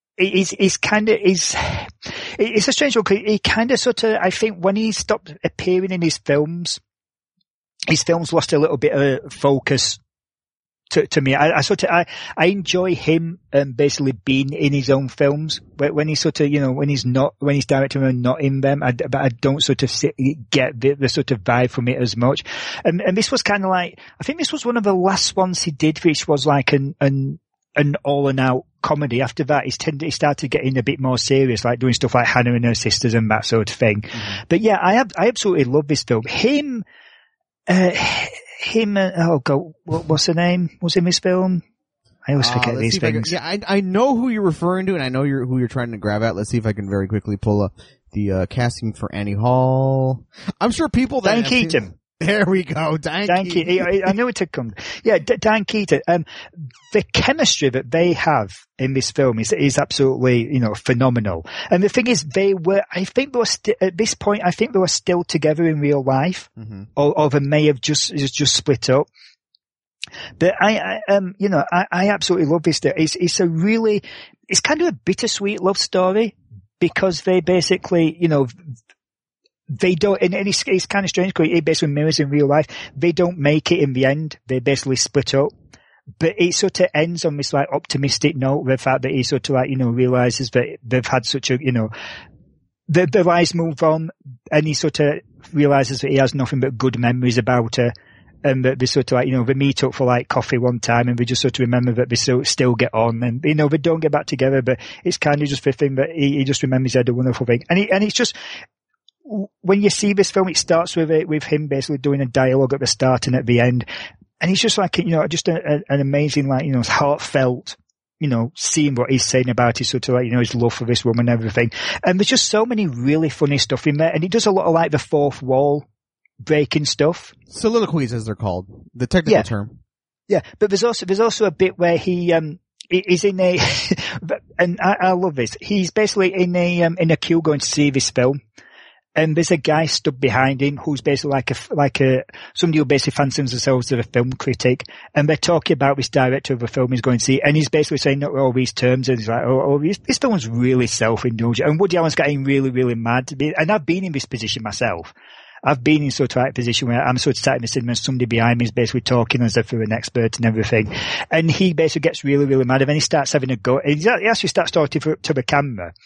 It's a strange one. He kind of sort of, I think when he stopped appearing in his films lost a little bit of focus to me. I enjoy him, basically being in his own films, when he's sort of, when he's directing and not in them, but I don't sort of get the sort of vibe from it as much. And this was kind of like, I think this was one of the last ones he did, which was like an all and out comedy. After that, he started getting a bit more serious, like doing stuff like Hannah and Her Sisters and that sort of thing. Mm-hmm. But yeah, I absolutely love this film. Him, oh God, what's her name? Was in this film? I always forget these things. I know who you're referring to, and I know who you're trying to grab at. Let's see if I can very quickly pull up the casting for Annie Hall. I'm sure people that Diane Keaton. There we go, Diane Keaton. I knew it had come. Yeah, Diane Keaton. The chemistry that they have in this film is absolutely, phenomenal. And the thing is, at this point, I think they were still together in real life, or they may have just split up. But I absolutely love this. It's kind of a bittersweet love story because they basically, they don't, and it's kind of strange because it basically mirrors in real life. They don't make it in the end. They basically split up. But it sort of ends on this optimistic note, the fact that he sort of realizes that they've had such a, their lives move on, and he sort of realizes that he has nothing but good memories about her. And that they sort of they meet up for coffee one time, and they just sort of remember that they still get on, and they don't get back together, but it's kind of just the thing that he just remembers he had a wonderful thing. And it's just, when you see this film, it starts with him basically doing a dialogue at the start and at the end. And it's just just an amazing, heartfelt, seeing what he's saying about his sort of his love for this woman and everything. And there's just so many really funny stuff in there. And he does a lot of the fourth wall breaking stuff. Soliloquies, as they're called. The technical term. Yeah. But there's also a bit where he, is in a, and I love this. He's basically in a queue going to see this film. And there's a guy stood behind him who's basically somebody who basically fancies themselves as a film critic. And they're talking about this director of a film he's going to see. And he's basically saying all these terms. And he's like, this film's really self-indulgent. And Woody Allen's getting really, really mad. And I've been in this position myself. I've been in sort of a position where I'm sort of sat in the cinema and somebody behind me is basically talking as if they're an expert and everything. And he basically gets really, really mad. And then he starts having a go. He actually starts talking to the camera.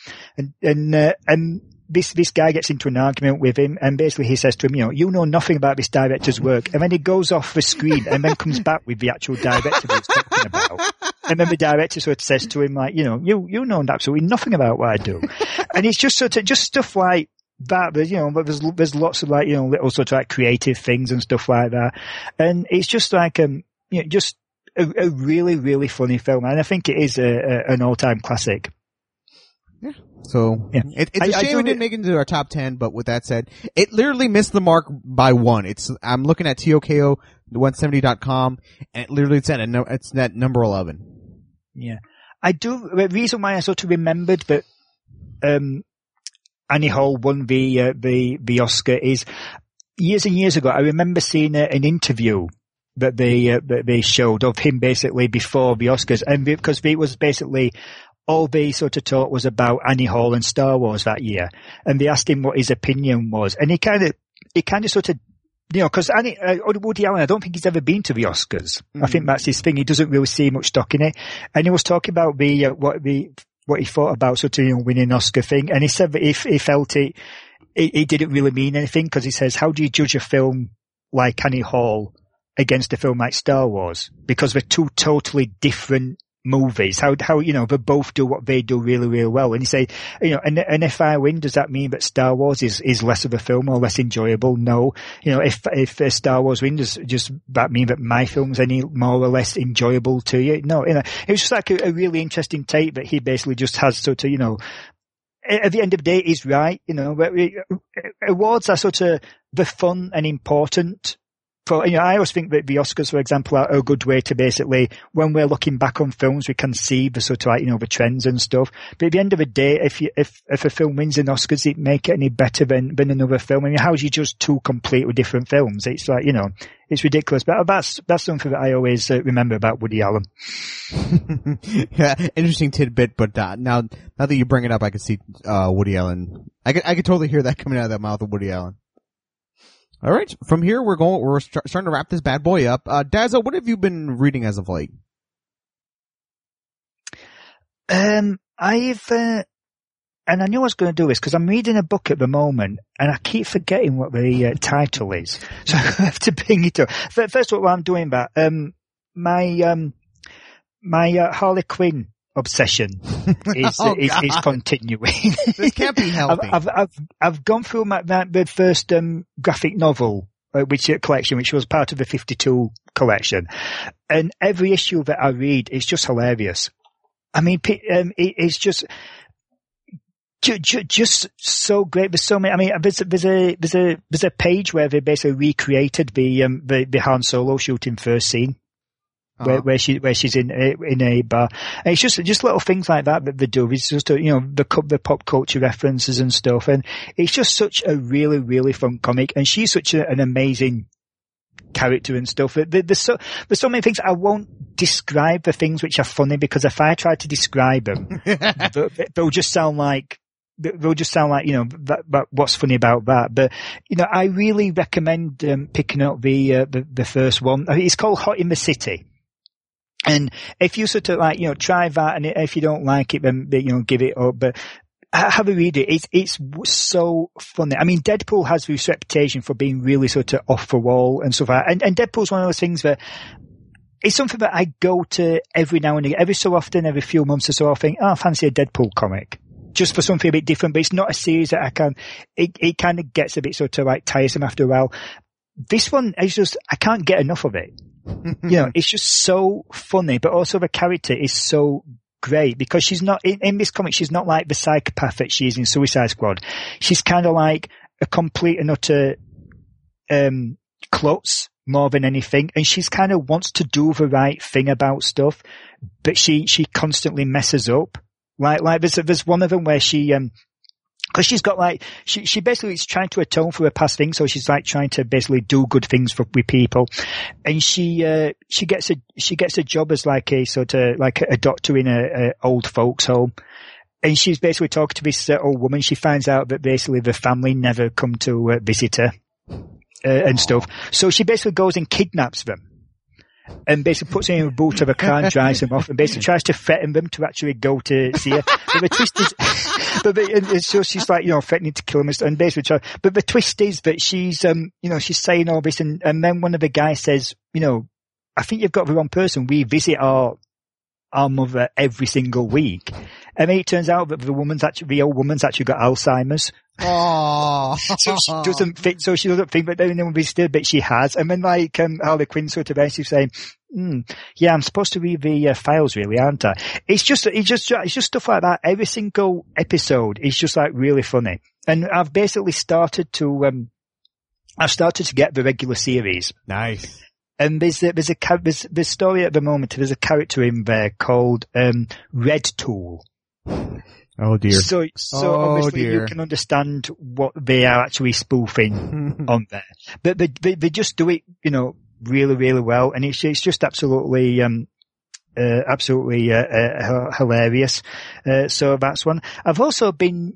And this guy gets into an argument with him, and basically he says to him, you know nothing about this director's work. And then he goes off the screen and then comes back with the actual director that he's talking about. And then the director sort of says to him, you know absolutely nothing about what I do. And it's just sort of, just stuff like that, but there's lots of little sort of creative things and stuff like that. And it's just just a really, really funny film. And I think it is an all-time classic. Yeah. So it's a shame it didn't make it into our top 10, but with that said, it literally missed the mark by one. I'm looking at TOKO170.com, and it literally it's at number 11. Yeah. The reason why I sort of remembered that, Annie Hall won the Oscar is years and years ago, I remember seeing an interview that they showed of him basically before the Oscars, and because it was basically, all they sort of talk was about Annie Hall and Star Wars that year. And they asked him what his opinion was. And he kind of sort of, cause Woody Allen, I don't think he's ever been to the Oscars. Mm-hmm. I think that's his thing. He doesn't really see much stock in it. And he was talking about what he thought about sort of, winning an Oscar thing. And he said that if he felt it didn't really mean anything, because he says, how do you judge a film like Annie Hall against a film like Star Wars? Because they're two totally different movies. How they both do what they do really, really well. And you say, and if I win, does that mean that Star Wars is less of a film or less enjoyable? No. If Star Wars wins, does that mean that my film's any more or less enjoyable to you? No. It was just a really interesting take that he basically just has sort of, at the end of the day, he's right. Awards are sort of the fun and important. I always think that the Oscars, for example, are a good way to basically, when we're looking back on films, we can see the sort of the trends and stuff. But at the end of the day, if a film wins an Oscars, it make it any better than another film. I mean, how do you judge two completely different films? It's it's ridiculous. But that's something that I always remember about Woody Allen. Yeah, interesting tidbit. But now that you bring it up, I can see Woody Allen. I could totally hear that coming out of the mouth of Woody Allen. All right. From here, we're starting to wrap this bad boy up. Dazza, what have you been reading as of late? And I knew I was going to do this because I'm reading a book at the moment and I keep forgetting what the title is. So I have to bring it up. First of all, I'm doing that. My Harley Quinn obsession is continuing. This can't be healthy. I've gone through the first graphic novel collection, which was part of the 52 collection. And every issue that I read is just hilarious. I mean, it's just so great. There's so many. I mean, there's a page where they basically recreated the Han Solo shooting first scene. Where she's in a bar. And it's just little things like that they do. It's just, the pop culture references and stuff. And it's just such a really, really fun comic. And she's such an amazing character and stuff. There's so many things. I won't describe the things which are funny, because if I try to describe them, they'll just sound like, what's funny about that. But, I really recommend, picking up the first one. It's called Hot in the City. And if you sort of try that, and if you don't like it, then, give it up. But have a read it. It's so funny. I mean, Deadpool has this reputation for being really sort of off the wall and stuff like that. And Deadpool's one of those things that it's something that I go to every now and again, every so often, every few months or so. I think, I fancy a Deadpool comic. Just for something a bit different, but it's not a series that I can, it kind of gets a bit sort of tiresome after a while. This one is just, I can't get enough of it. It's just so funny, but also the character is so great, because she's not, in this comic, she's not like the psychopath that she is in Suicide Squad. She's kind of like a complete and utter, klutz more than anything. And she's kind of wants to do the right thing about stuff, but she constantly messes up. Like there's one of them where she, cause she's got she basically is trying to atone for her past things. So she's trying to basically do good things with people. And she gets a job as a sort of a doctor in a old folks home. And she's basically talking to this old woman. She finds out that basically the family never come to visit her, and stuff. So she basically goes and kidnaps them. And basically puts them in a boot of a car and drives them off, and basically tries to threaten them to actually go to see her. But the twist is, so she's threatening to kill them, and basically but the twist is that she's, she's saying all this, and then one of the guys says, I think you've got the wrong person. We visit our mother every single week. And then it turns out that the old woman's actually got Alzheimer's. Oh, so she doesn't think, but then we still, but she has. And then Harley Quinn sort of basically saying, yeah, I'm supposed to read the files really, aren't I? It's just stuff like that. Every single episode is just really funny. And I've basically started to get the regular series. Nice. And there's a story at the moment. There's a character in there called, Red Tool. Oh dear. So obviously you can understand what they are actually spoofing on there. But they just do it, really, really well. And it's just absolutely, hilarious. So that's one. I've also been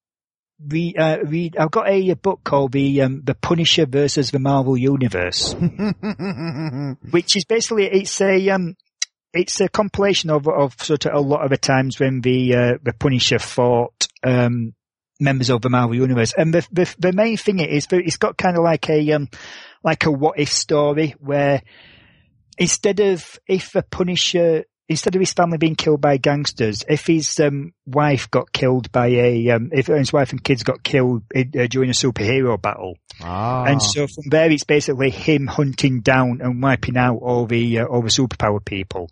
I've got a book called The Punisher versus the Marvel Universe, which is basically, it's a compilation of sort of a lot of the times when the Punisher fought, members of the Marvel Universe. And the main thing is that it's got kind of like a what if story, where instead of his family being killed by gangsters, if his wife got killed by if his wife and kids got killed during a superhero battle. And so from there, it's basically him hunting down and wiping out all the superpower people.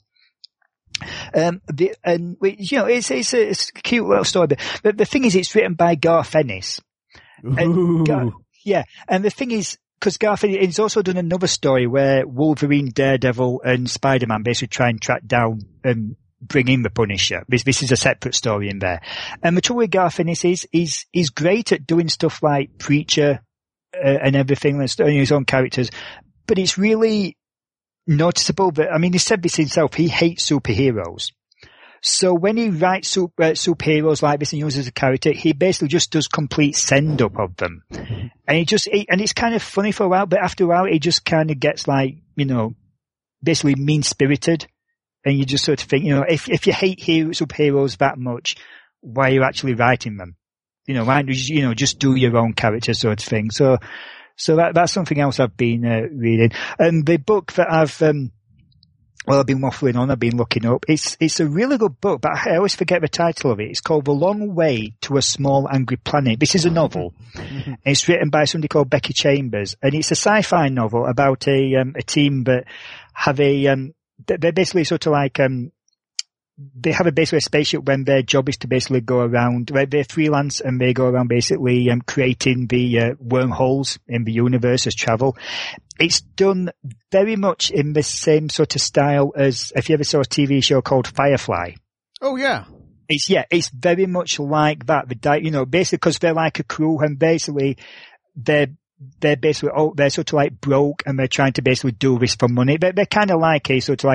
It's a cute little story, but the thing is, it's written by Garth Ennis. And the thing is, because Garth Ennis, he's also done another story where Wolverine, Daredevil, and Spider-Man basically try and track down and bring in the Punisher. This is a separate story in there. And the trouble with Garth Ennis is, he's great at doing stuff like Preacher, and everything, and his own characters, but it's really noticeable that, I mean, he said this himself, he hates superheroes. So when he writes superheroes like this and uses a character, he basically just does complete send up of them. And and it's kind of funny for a while, but after a while, it just kind of gets basically mean spirited. And you just sort of think, if you hate superheroes that much, why are you actually writing them? Why don't you, just do your own character sort of thing. So that's something else I've been reading. And the book that well, I've been waffling on, I've been looking up. It's a really good book, but I always forget the title of it. It's called The Long Way to a Small Angry Planet. This is a novel. It's written by somebody called Becky Chambers, and it's a sci-fi novel about a team that have they're basically sort of like, they have basically a spaceship when their job is to basically go around, they're freelance and they go around basically creating the wormholes in the universe as travel. It's done very much in the same sort of style as, if you ever saw a TV show called Firefly. Oh yeah. It's very much like that. Basically because they're like a crew and basically they're basically, they're sort of like broke and they're trying to basically do this for money. They're kind of like a sort of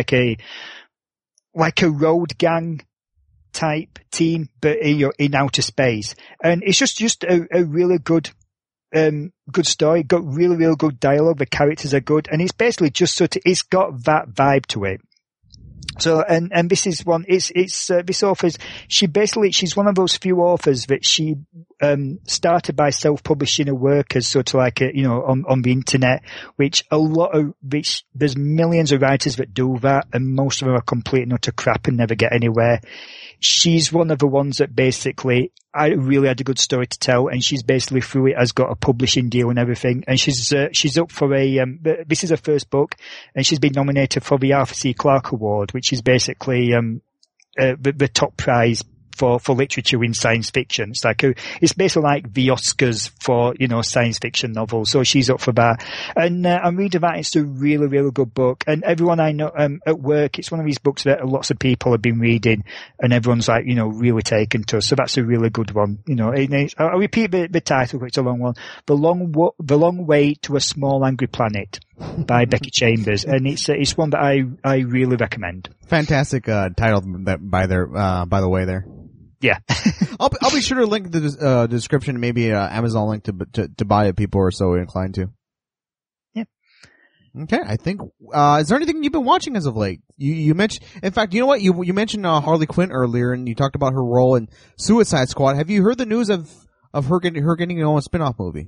like a road gang type team, but in outer space. And it's just a really good story. Got really, really good dialogue. The characters are good. And it's basically just it's got that vibe to it. So, and this is one, this author's, she's one of those few authors that she, started by self-publishing her work as sort of like on the internet, which there's millions of writers that do that, and most of them are complete and utter crap and never get anywhere. She's one of the ones that basically, I really had a good story to tell, and she's basically through it has got a publishing deal and everything, and she's up for this is her first book, and she's been nominated for the Arthur C. Clarke Award, which is basically, the top prize for literature in science fiction. It's basically like the Oscars for, science fiction novels. So she's up for that. And, I'm reading that. It's a really, really good book. And everyone I know, at work, it's one of these books that lots of people have been reading and everyone's like, really taken to. So that's a really good one. I'll repeat the title, it's a long one. The Long Way to a Small Angry Planet by Becky Chambers. And it's one that I really recommend. Fantastic, title by the way there. Yeah. I'll be sure to link the description, maybe Amazon link to buy it. People are so inclined to. Yeah. Okay, I think. Is there anything you've been watching as of late? You mentioned, in fact, you know what? You mentioned Harley Quinn earlier, and you talked about her role in Suicide Squad. Have you heard the news of her getting her own spin-off movie?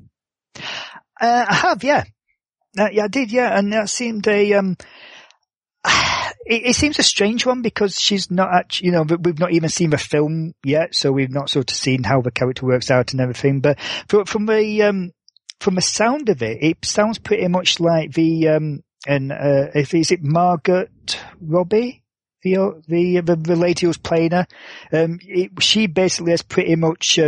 I have, yeah. Yeah, I did, yeah, and that seemed it seems a strange one because she's not actually, we've not even seen the film yet, so we've not sort of seen how the character works out and everything. But from the sound of it, it sounds pretty much like is it Margot Robbie, the lady who's playing her? She basically has pretty much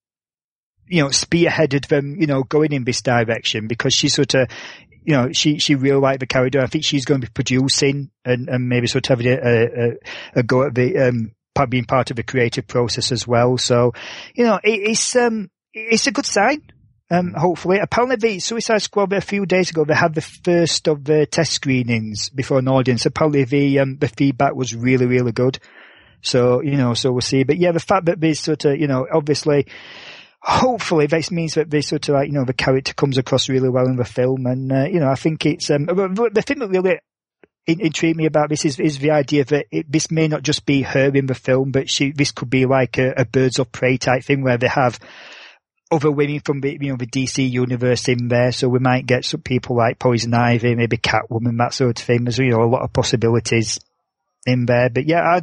spearheaded them, going in this direction because she sort of. She really liked the character. I think she's going to be producing and maybe sort of having a go at the, being part of the creative process as well. So, it's a good sign. Hopefully. Apparently the Suicide Squad a few days ago, they had the first of the test screenings before an audience. Apparently the feedback was really, really good. So, so we'll see. But yeah, the fact that there's sort of, obviously, hopefully this means that they sort of like, the character comes across really well in the film. And, I think it's, the thing that really intrigued me about this is the idea that this may not just be her in the film, but this could be like a Birds of Prey type thing where they have other women from the, the DC universe in there. So we might get some people like Poison Ivy, maybe Catwoman, that sort of thing. There's, a lot of possibilities in there. But yeah,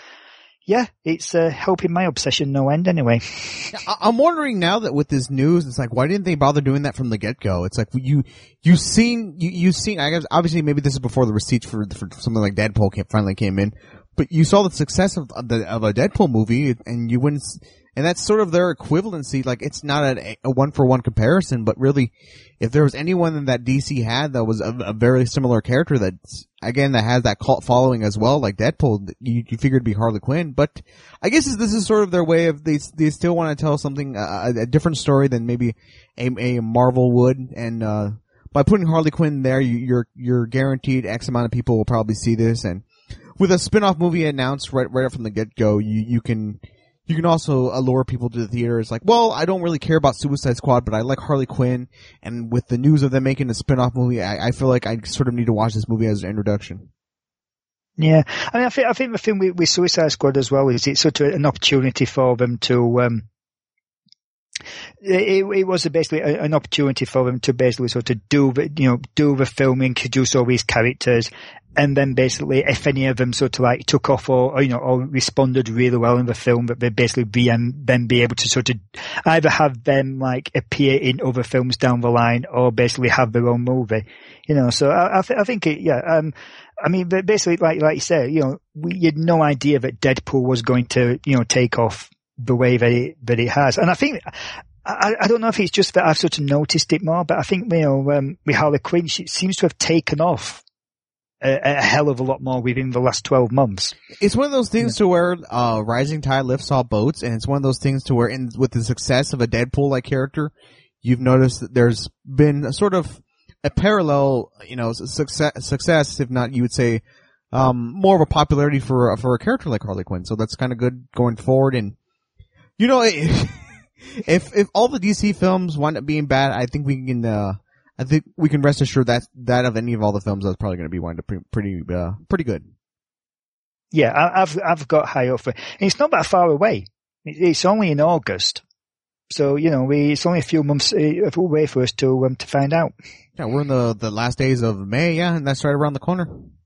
it's helping my obsession no end anyway. I'm wondering now that with this news, it's like, why didn't they bother doing that from the get-go? It's like, you've seen, I guess, obviously maybe this is before the receipts for something like Deadpool finally came in, but you saw the success of a Deadpool movie and you wouldn't, and that's sort of their equivalency. Like, it's not a one-for-one comparison, but really, if there was anyone that DC had that was a very similar character that has that cult following as well, like Deadpool, you figured it'd be Harley Quinn. But I guess this is sort of their way of, they still want to tell something, a different story than maybe a Marvel would. And, by putting Harley Quinn there, you're guaranteed X amount of people will probably see this. And with a spin-off movie announced right up from the get-go, you can also allure people to the theater. It's like, well, I don't really care about Suicide Squad, but I like Harley Quinn. And with the news of them making a spin-off movie, I feel like I sort of need to watch this movie as an introduction. Yeah. I mean, I think the thing with Suicide Squad as well is it's sort of an opportunity for them to, it was basically an opportunity for them to basically sort of do the film, introduce all these characters, and then basically if any of them sort of like took off or responded really well in the film, that they'd basically then be able to sort of either have them like appear in other films down the line or basically have their own movie, so I think I mean, but basically, like you said, we had no idea that Deadpool was going to, take off the way that it has. And I think, I don't know if it's just that I've sort of noticed it more, but I think, with Harley Quinn, she seems to have taken off a hell of a lot more within the last 12 months. It's one of those things to where, rising tide lifts all boats, and it's one of those things to where with the success of a Deadpool-like character, you've noticed that there's been a sort of a parallel, success, if not, you would say, more of a popularity for a character like Harley Quinn. So that's kind of good going forward. And, if all the DC films wind up being bad, I think we can rest assured that of any of all the films, that's probably going to be wind up pretty good. Yeah, I've got high up for it. And it's not that far away. It's only in August. So, it's only a few months away for us to find out. Yeah, we're in the last days of May, yeah, and that's right around the corner.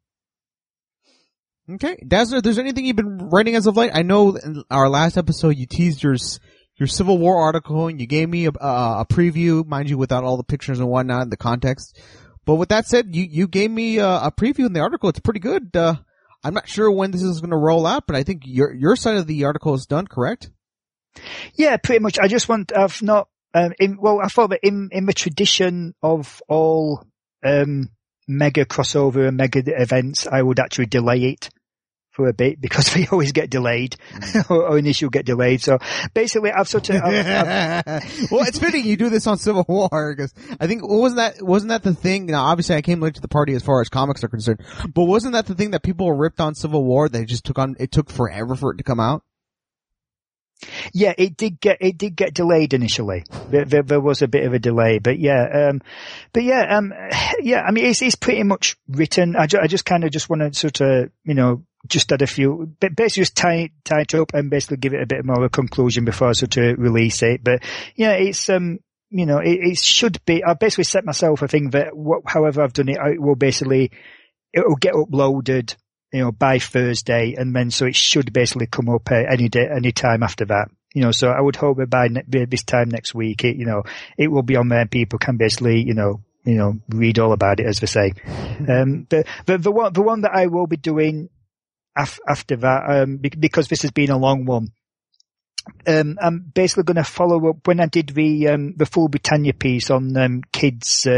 Okay. Dazzler, if there's anything you've been writing as of late, I know in our last episode you teased your Civil War article and you gave me a preview, mind you, without all the pictures and whatnot and the context. But with that said, you gave me a preview in the article. It's pretty good. I'm not sure when this is going to roll out, but I think your side of the article is done, correct? Yeah, pretty much. I thought that in the tradition of all mega crossover and mega events, I would actually delay it for a bit because they always get delayed or initially get delayed. So basically, I've sort of. Well, it's fitting you do this on Civil War because I think wasn't that the thing? Now, obviously, I came late to the party as far as comics are concerned, but wasn't that the thing that people were ripped on Civil War? They just it took forever for it to come out. Yeah, it did get delayed initially. There was a bit of a delay, but yeah. I mean, it's pretty much written. I just kind of just want to sort of, just add a few, but basically just tie it up and basically give it a bit more of a conclusion before I sort of release it. But yeah, it's, it should be, I basically set myself a thing that however I've done it, it'll get uploaded, by Thursday, and then so it should basically come up any time after that. So I would hope that by this time next week, it will be on there and people can basically, read all about it, as they say. The one that I will be doing after that, because this has been a long one, I'm basically going to follow up when I did the full Britannia piece on kids,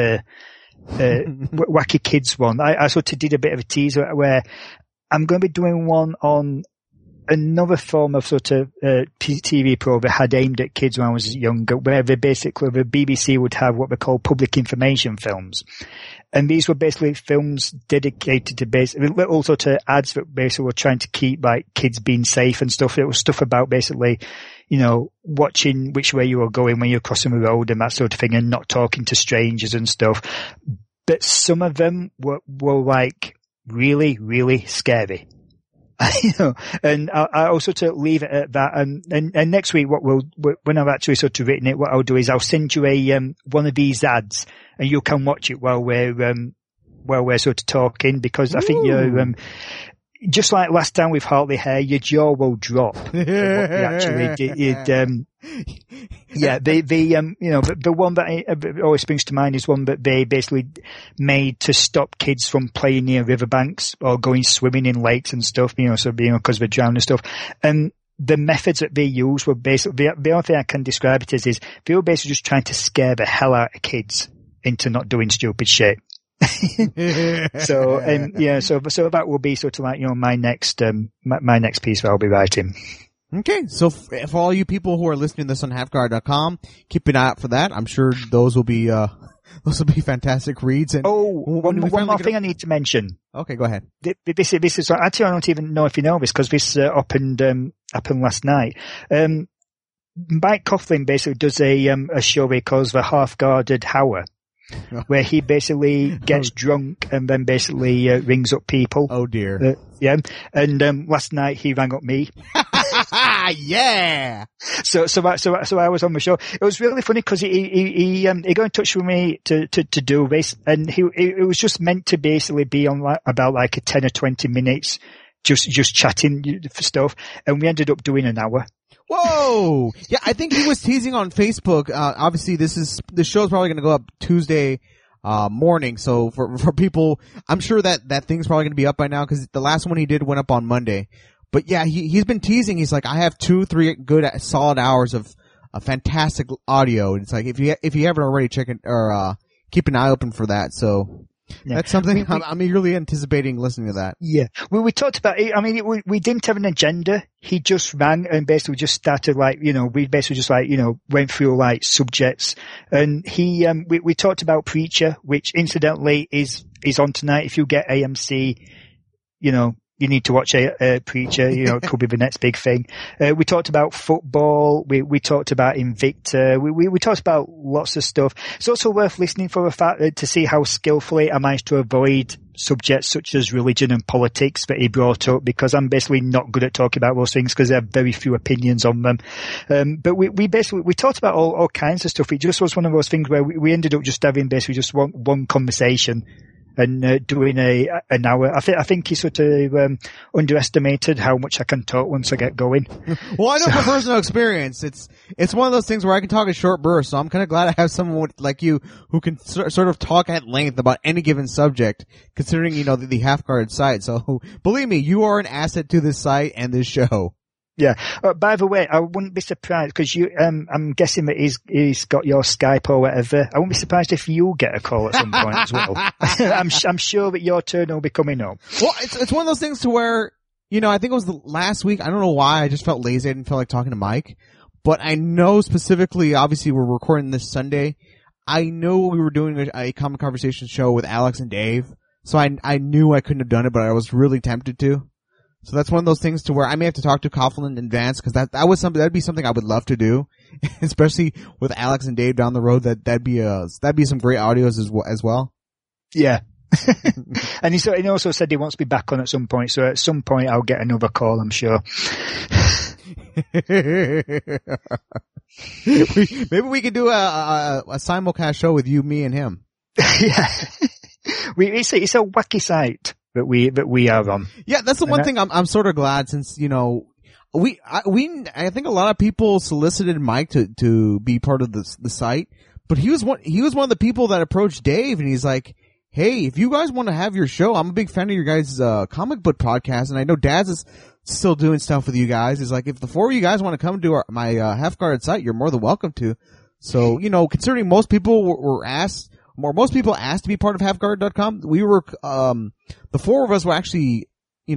Wacky Kids one. I sort of did a bit of a teaser where I'm going to be doing one on another form of sort of TV program that had aimed at kids when I was younger, where the BBC would have what they call public information films. And these were basically films dedicated to basically little sort of ads that basically were trying to keep like kids being safe and stuff. It was stuff about basically, watching which way you were going when you're crossing the road and that sort of thing and not talking to strangers and stuff. But some of them were like really, really scary. And I'll sort of leave it at that. And next week, when I've actually sort of written it, what I'll do is I'll send you one of these ads, and you can watch it while we're sort of talking, because I think you're just like last time with Hartley Hair, your jaw will drop. What you actually did. Yeah, the one that always springs to mind is one that they basically made to stop kids from playing near riverbanks or going swimming in lakes and stuff, because they're drowning and stuff. And the methods that they used were basically, the only thing I can describe it as is they were basically just trying to scare the hell out of kids into not doing stupid shit. So that will be sort of like, my next piece that I'll be writing. Okay, so for all you people who are listening to this on halfguard.com, keep an eye out for that. I'm sure those will be fantastic reads. And one more thing I need to mention. Okay, go ahead. This is actually, I don't even know if you know this, because this happened last night. Mike Coughlin basically does a show he calls the Half-Guarded Hour, where he basically gets drunk and then basically rings up people. Oh dear. And last night he rang up me. Yeah. So I was on the show. It was really funny because he got in touch with me to do this, and it was just meant to basically be on about like a 10 or 20 minutes, just chatting for stuff, and we ended up doing an hour. Whoa! Yeah, I think he was teasing on Facebook. Obviously this show is probably going to go up Tuesday morning. So for people, I'm sure that thing's probably going to be up by now because the last one he did went up on Monday. But yeah, he's been teasing. He's like, I have 2-3 good solid hours of fantastic audio. And it's like, if you haven't already, check it or keep an eye open for that. So yeah. That's something I'm eagerly anticipating listening to that. Yeah. We talked about it. I mean, we didn't have an agenda. He just rang and basically just started we basically just went through like subjects, and we talked about Preacher, which incidentally is on tonight. If you get AMC, you need to watch a Preacher, it could be the next big thing. We talked about football. We talked about Invicta. We talked about lots of stuff. It's also worth listening for the fact to see how skillfully I managed to avoid subjects such as religion and politics that he brought up, because I'm basically not good at talking about those things because I have very few opinions on them. But we talked about all kinds of stuff. It just was one of those things where we ended up just having basically just one conversation and doing an hour. I think he sort of underestimated how much I can talk once I get going. Well, I know from personal experience, it's one of those things where I can talk in short bursts. So I'm kind of glad I have someone like you who can sort of talk at length about any given subject, considering the Half-Guard site. So believe me, you are an asset to this site and this show. Yeah. By the way, I wouldn't be surprised because I'm guessing that he's got your Skype or whatever. I wouldn't be surprised if you get a call at some point as well. I'm sure that your turn will be coming up. Well, it's one of those things to where, I think it was the last week. I don't know why. I just felt lazy. I didn't feel like talking to Mike, but I know specifically, obviously we're recording this Sunday. I know we were doing a Common Conversation show with Alex and Dave. So I knew I couldn't have done it, but I was really tempted to. So that's one of those things to where I may have to talk to Coughlin in advance, because that'd be something I would love to do, especially with Alex and Dave down the road. That'd be some great audios as well. Yeah. And he also said he wants to be back on at some point. So at some point I'll get another call, I'm sure. Maybe we could do a simulcast show with you, me, and him. Yeah. It's a wacky site that we are on. Yeah, that's the one thing I'm sort of glad, since, I think a lot of people solicited Mike to be part of the site, but he was one of the people that approached Dave, and he's like, hey, if you guys want to have your show, I'm a big fan of your guys' comic book podcast, and I know Daz is still doing stuff with you guys. He's like, if the four of you guys want to come to my Half-Guard site, you're more than welcome to. So, considering most people asked to be part of Halfguard.com, we were, the four of us were actually,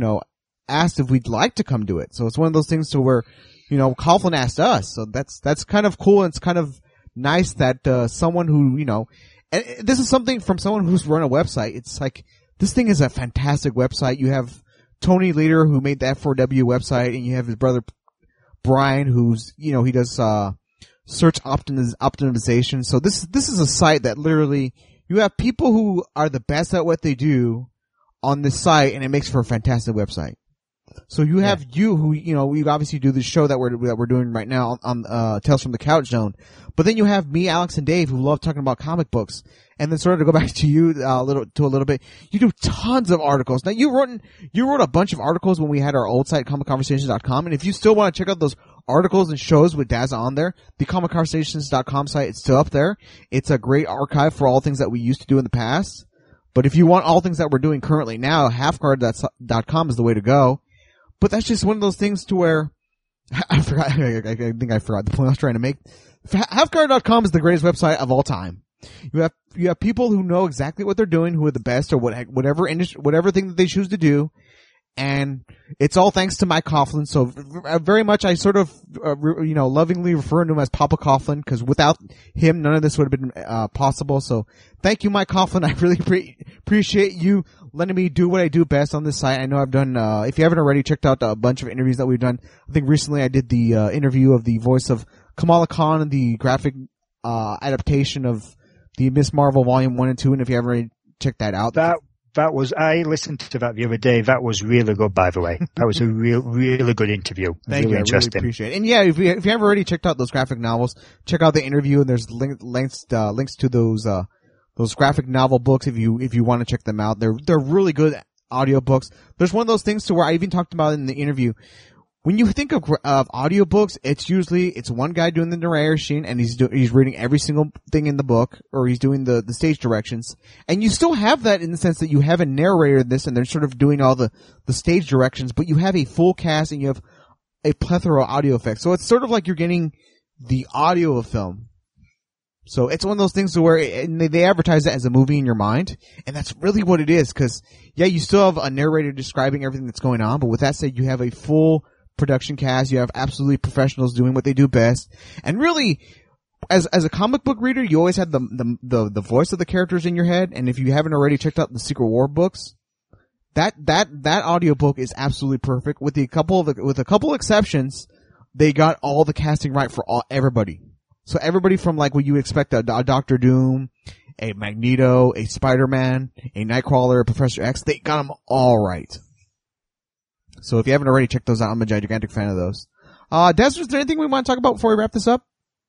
asked if we'd like to come do it. So it's one of those things to where, Coughlin asked us. So that's kind of cool, and it's kind of nice that, someone who, and this is something from someone who's run a website. It's like, this thing is a fantastic website. You have Tony Leader, who made the F4W website, and you have his brother Brian, who's, he does, search optimization. So this is a site that literally, you have people who are the best at what they do on this site, and it makes for a fantastic website. So you have you who, we obviously do this show that we're doing right now on Tales from the Couch Zone. But then you have me, Alex, and Dave, who love talking about comic books. And then sort of to go back to you a little bit, you do tons of articles. Now you wrote a bunch of articles when we had our old site, comicconversations.com, and if you still want to check out those articles and shows with Daz on there, the comicconversations.com site is still up there. It's a great archive for all things that we used to do in the past. But if you want all things that we're doing currently now, halfguard.com is the way to go. But that's just one of those things to where I forgot. I think I forgot the point I was trying to make. Halfguard.com is the greatest website of all time. You have people who know exactly what they're doing, who are the best, or whatever thing that they choose to do, and it's all thanks to Mike Coughlin. So very much, I sort of lovingly refer to him as Papa Coughlin, because without him, none of this would have been possible. So thank you, Mike Coughlin. I really appreciate you letting me do what I do best on this site. I know I've done, if you haven't already checked out a bunch of interviews that we've done, I think recently I did the interview of the voice of Kamala Khan in the graphic adaptation of the Miss Marvel Volume 1 and 2, and if you haven't already checked that out. I listened to that the other day. That was really good, by the way. That was a really good interview. Thank you. I really appreciate it. And yeah, if you haven't already checked out those graphic novels, check out the interview, and there's links to those graphic novel books if you want to check them out. They're really good audiobooks. There's one of those things to where I even talked about in the interview. When you think of audiobooks, it's one guy doing the narration, and he's reading every single thing in the book, or he's doing the stage directions. And you still have that in the sense that you have a narrator in this, and they're sort of doing all the stage directions, but you have a full cast and you have a plethora of audio effects. So it's sort of like you're getting the audio of film. So it's one of those things where they advertise it as a movie in your mind, and that's really what it is, because yeah, you still have a narrator describing everything that's going on, but with that said, you have a full production cast. You have absolutely professionals doing what they do best. And really, as a comic book reader, you always have the voice of the characters in your head. And if you haven't already checked out the Secret War books, that audiobook is absolutely perfect. With a couple exceptions, they got all the casting right for everybody. So everybody from like what you expect a Doctor Doom, a Magneto, a Spider-Man, a Nightcrawler, a Professor X, they got them all right. So if you haven't already checked those out, I'm a gigantic fan of those. Des, is there anything we want to talk about before we wrap this up?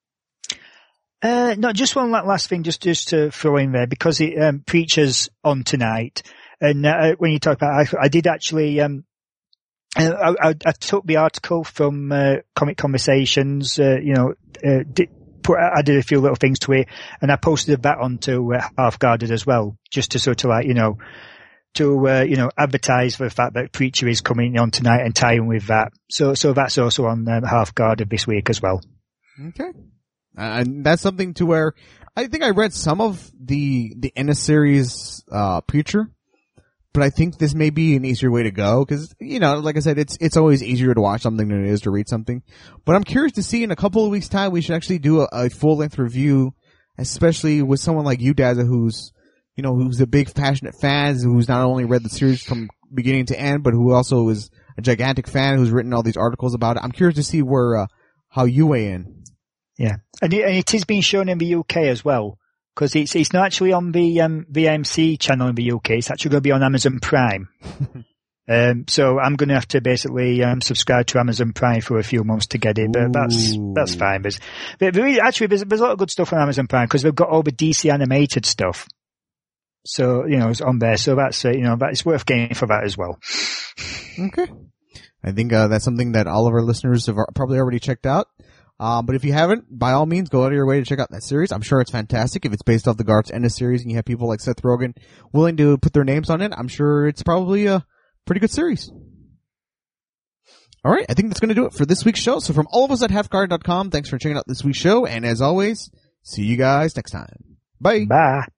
No, just one last thing, just to throw in there, because it, Preacher's on tonight. And, when you talk about, I did actually, I took the article from, Comic Conversations, I did a few little things to it, and I posted that onto, Half Guarded as well, just to sort of like, advertise for the fact that Preacher is coming on tonight and tie in with that. So that's also on Half Guarded this week as well. Okay. And that's something to where I think I read some of the Ennis series, Preacher, but I think this may be an easier way to go because, like I said, it's always easier to watch something than it is to read something. But I'm curious to see in a couple of weeks' time, we should actually do a full-length review, especially with someone like you, Dazza, who's a big passionate fan, who's not only read the series from beginning to end, but who also is a gigantic fan, who's written all these articles about it. I'm curious to see how you weigh in. Yeah. And it is being shown in the UK as well, because it's not actually on the AMC channel in the UK. It's actually going to be on Amazon Prime. So I'm going to have to basically, subscribe to Amazon Prime for a few months to get it, but that's fine. There's a lot of good stuff on Amazon Prime because they've got all the DC animated stuff. So, it's on there. So that's, it's worth getting for that as well. Okay. I think, that's something that all of our listeners have probably already checked out. But if you haven't, by all means, go out of your way to check out that series. I'm sure it's fantastic. If it's based off the Garth's Ennis series and you have people like Seth Rogen willing to put their names on it, I'm sure it's probably a pretty good series. All right. I think that's going to do it for this week's show. So from all of us at halfguard.com, thanks for checking out this week's show. And as always, see you guys next time. Bye. Bye.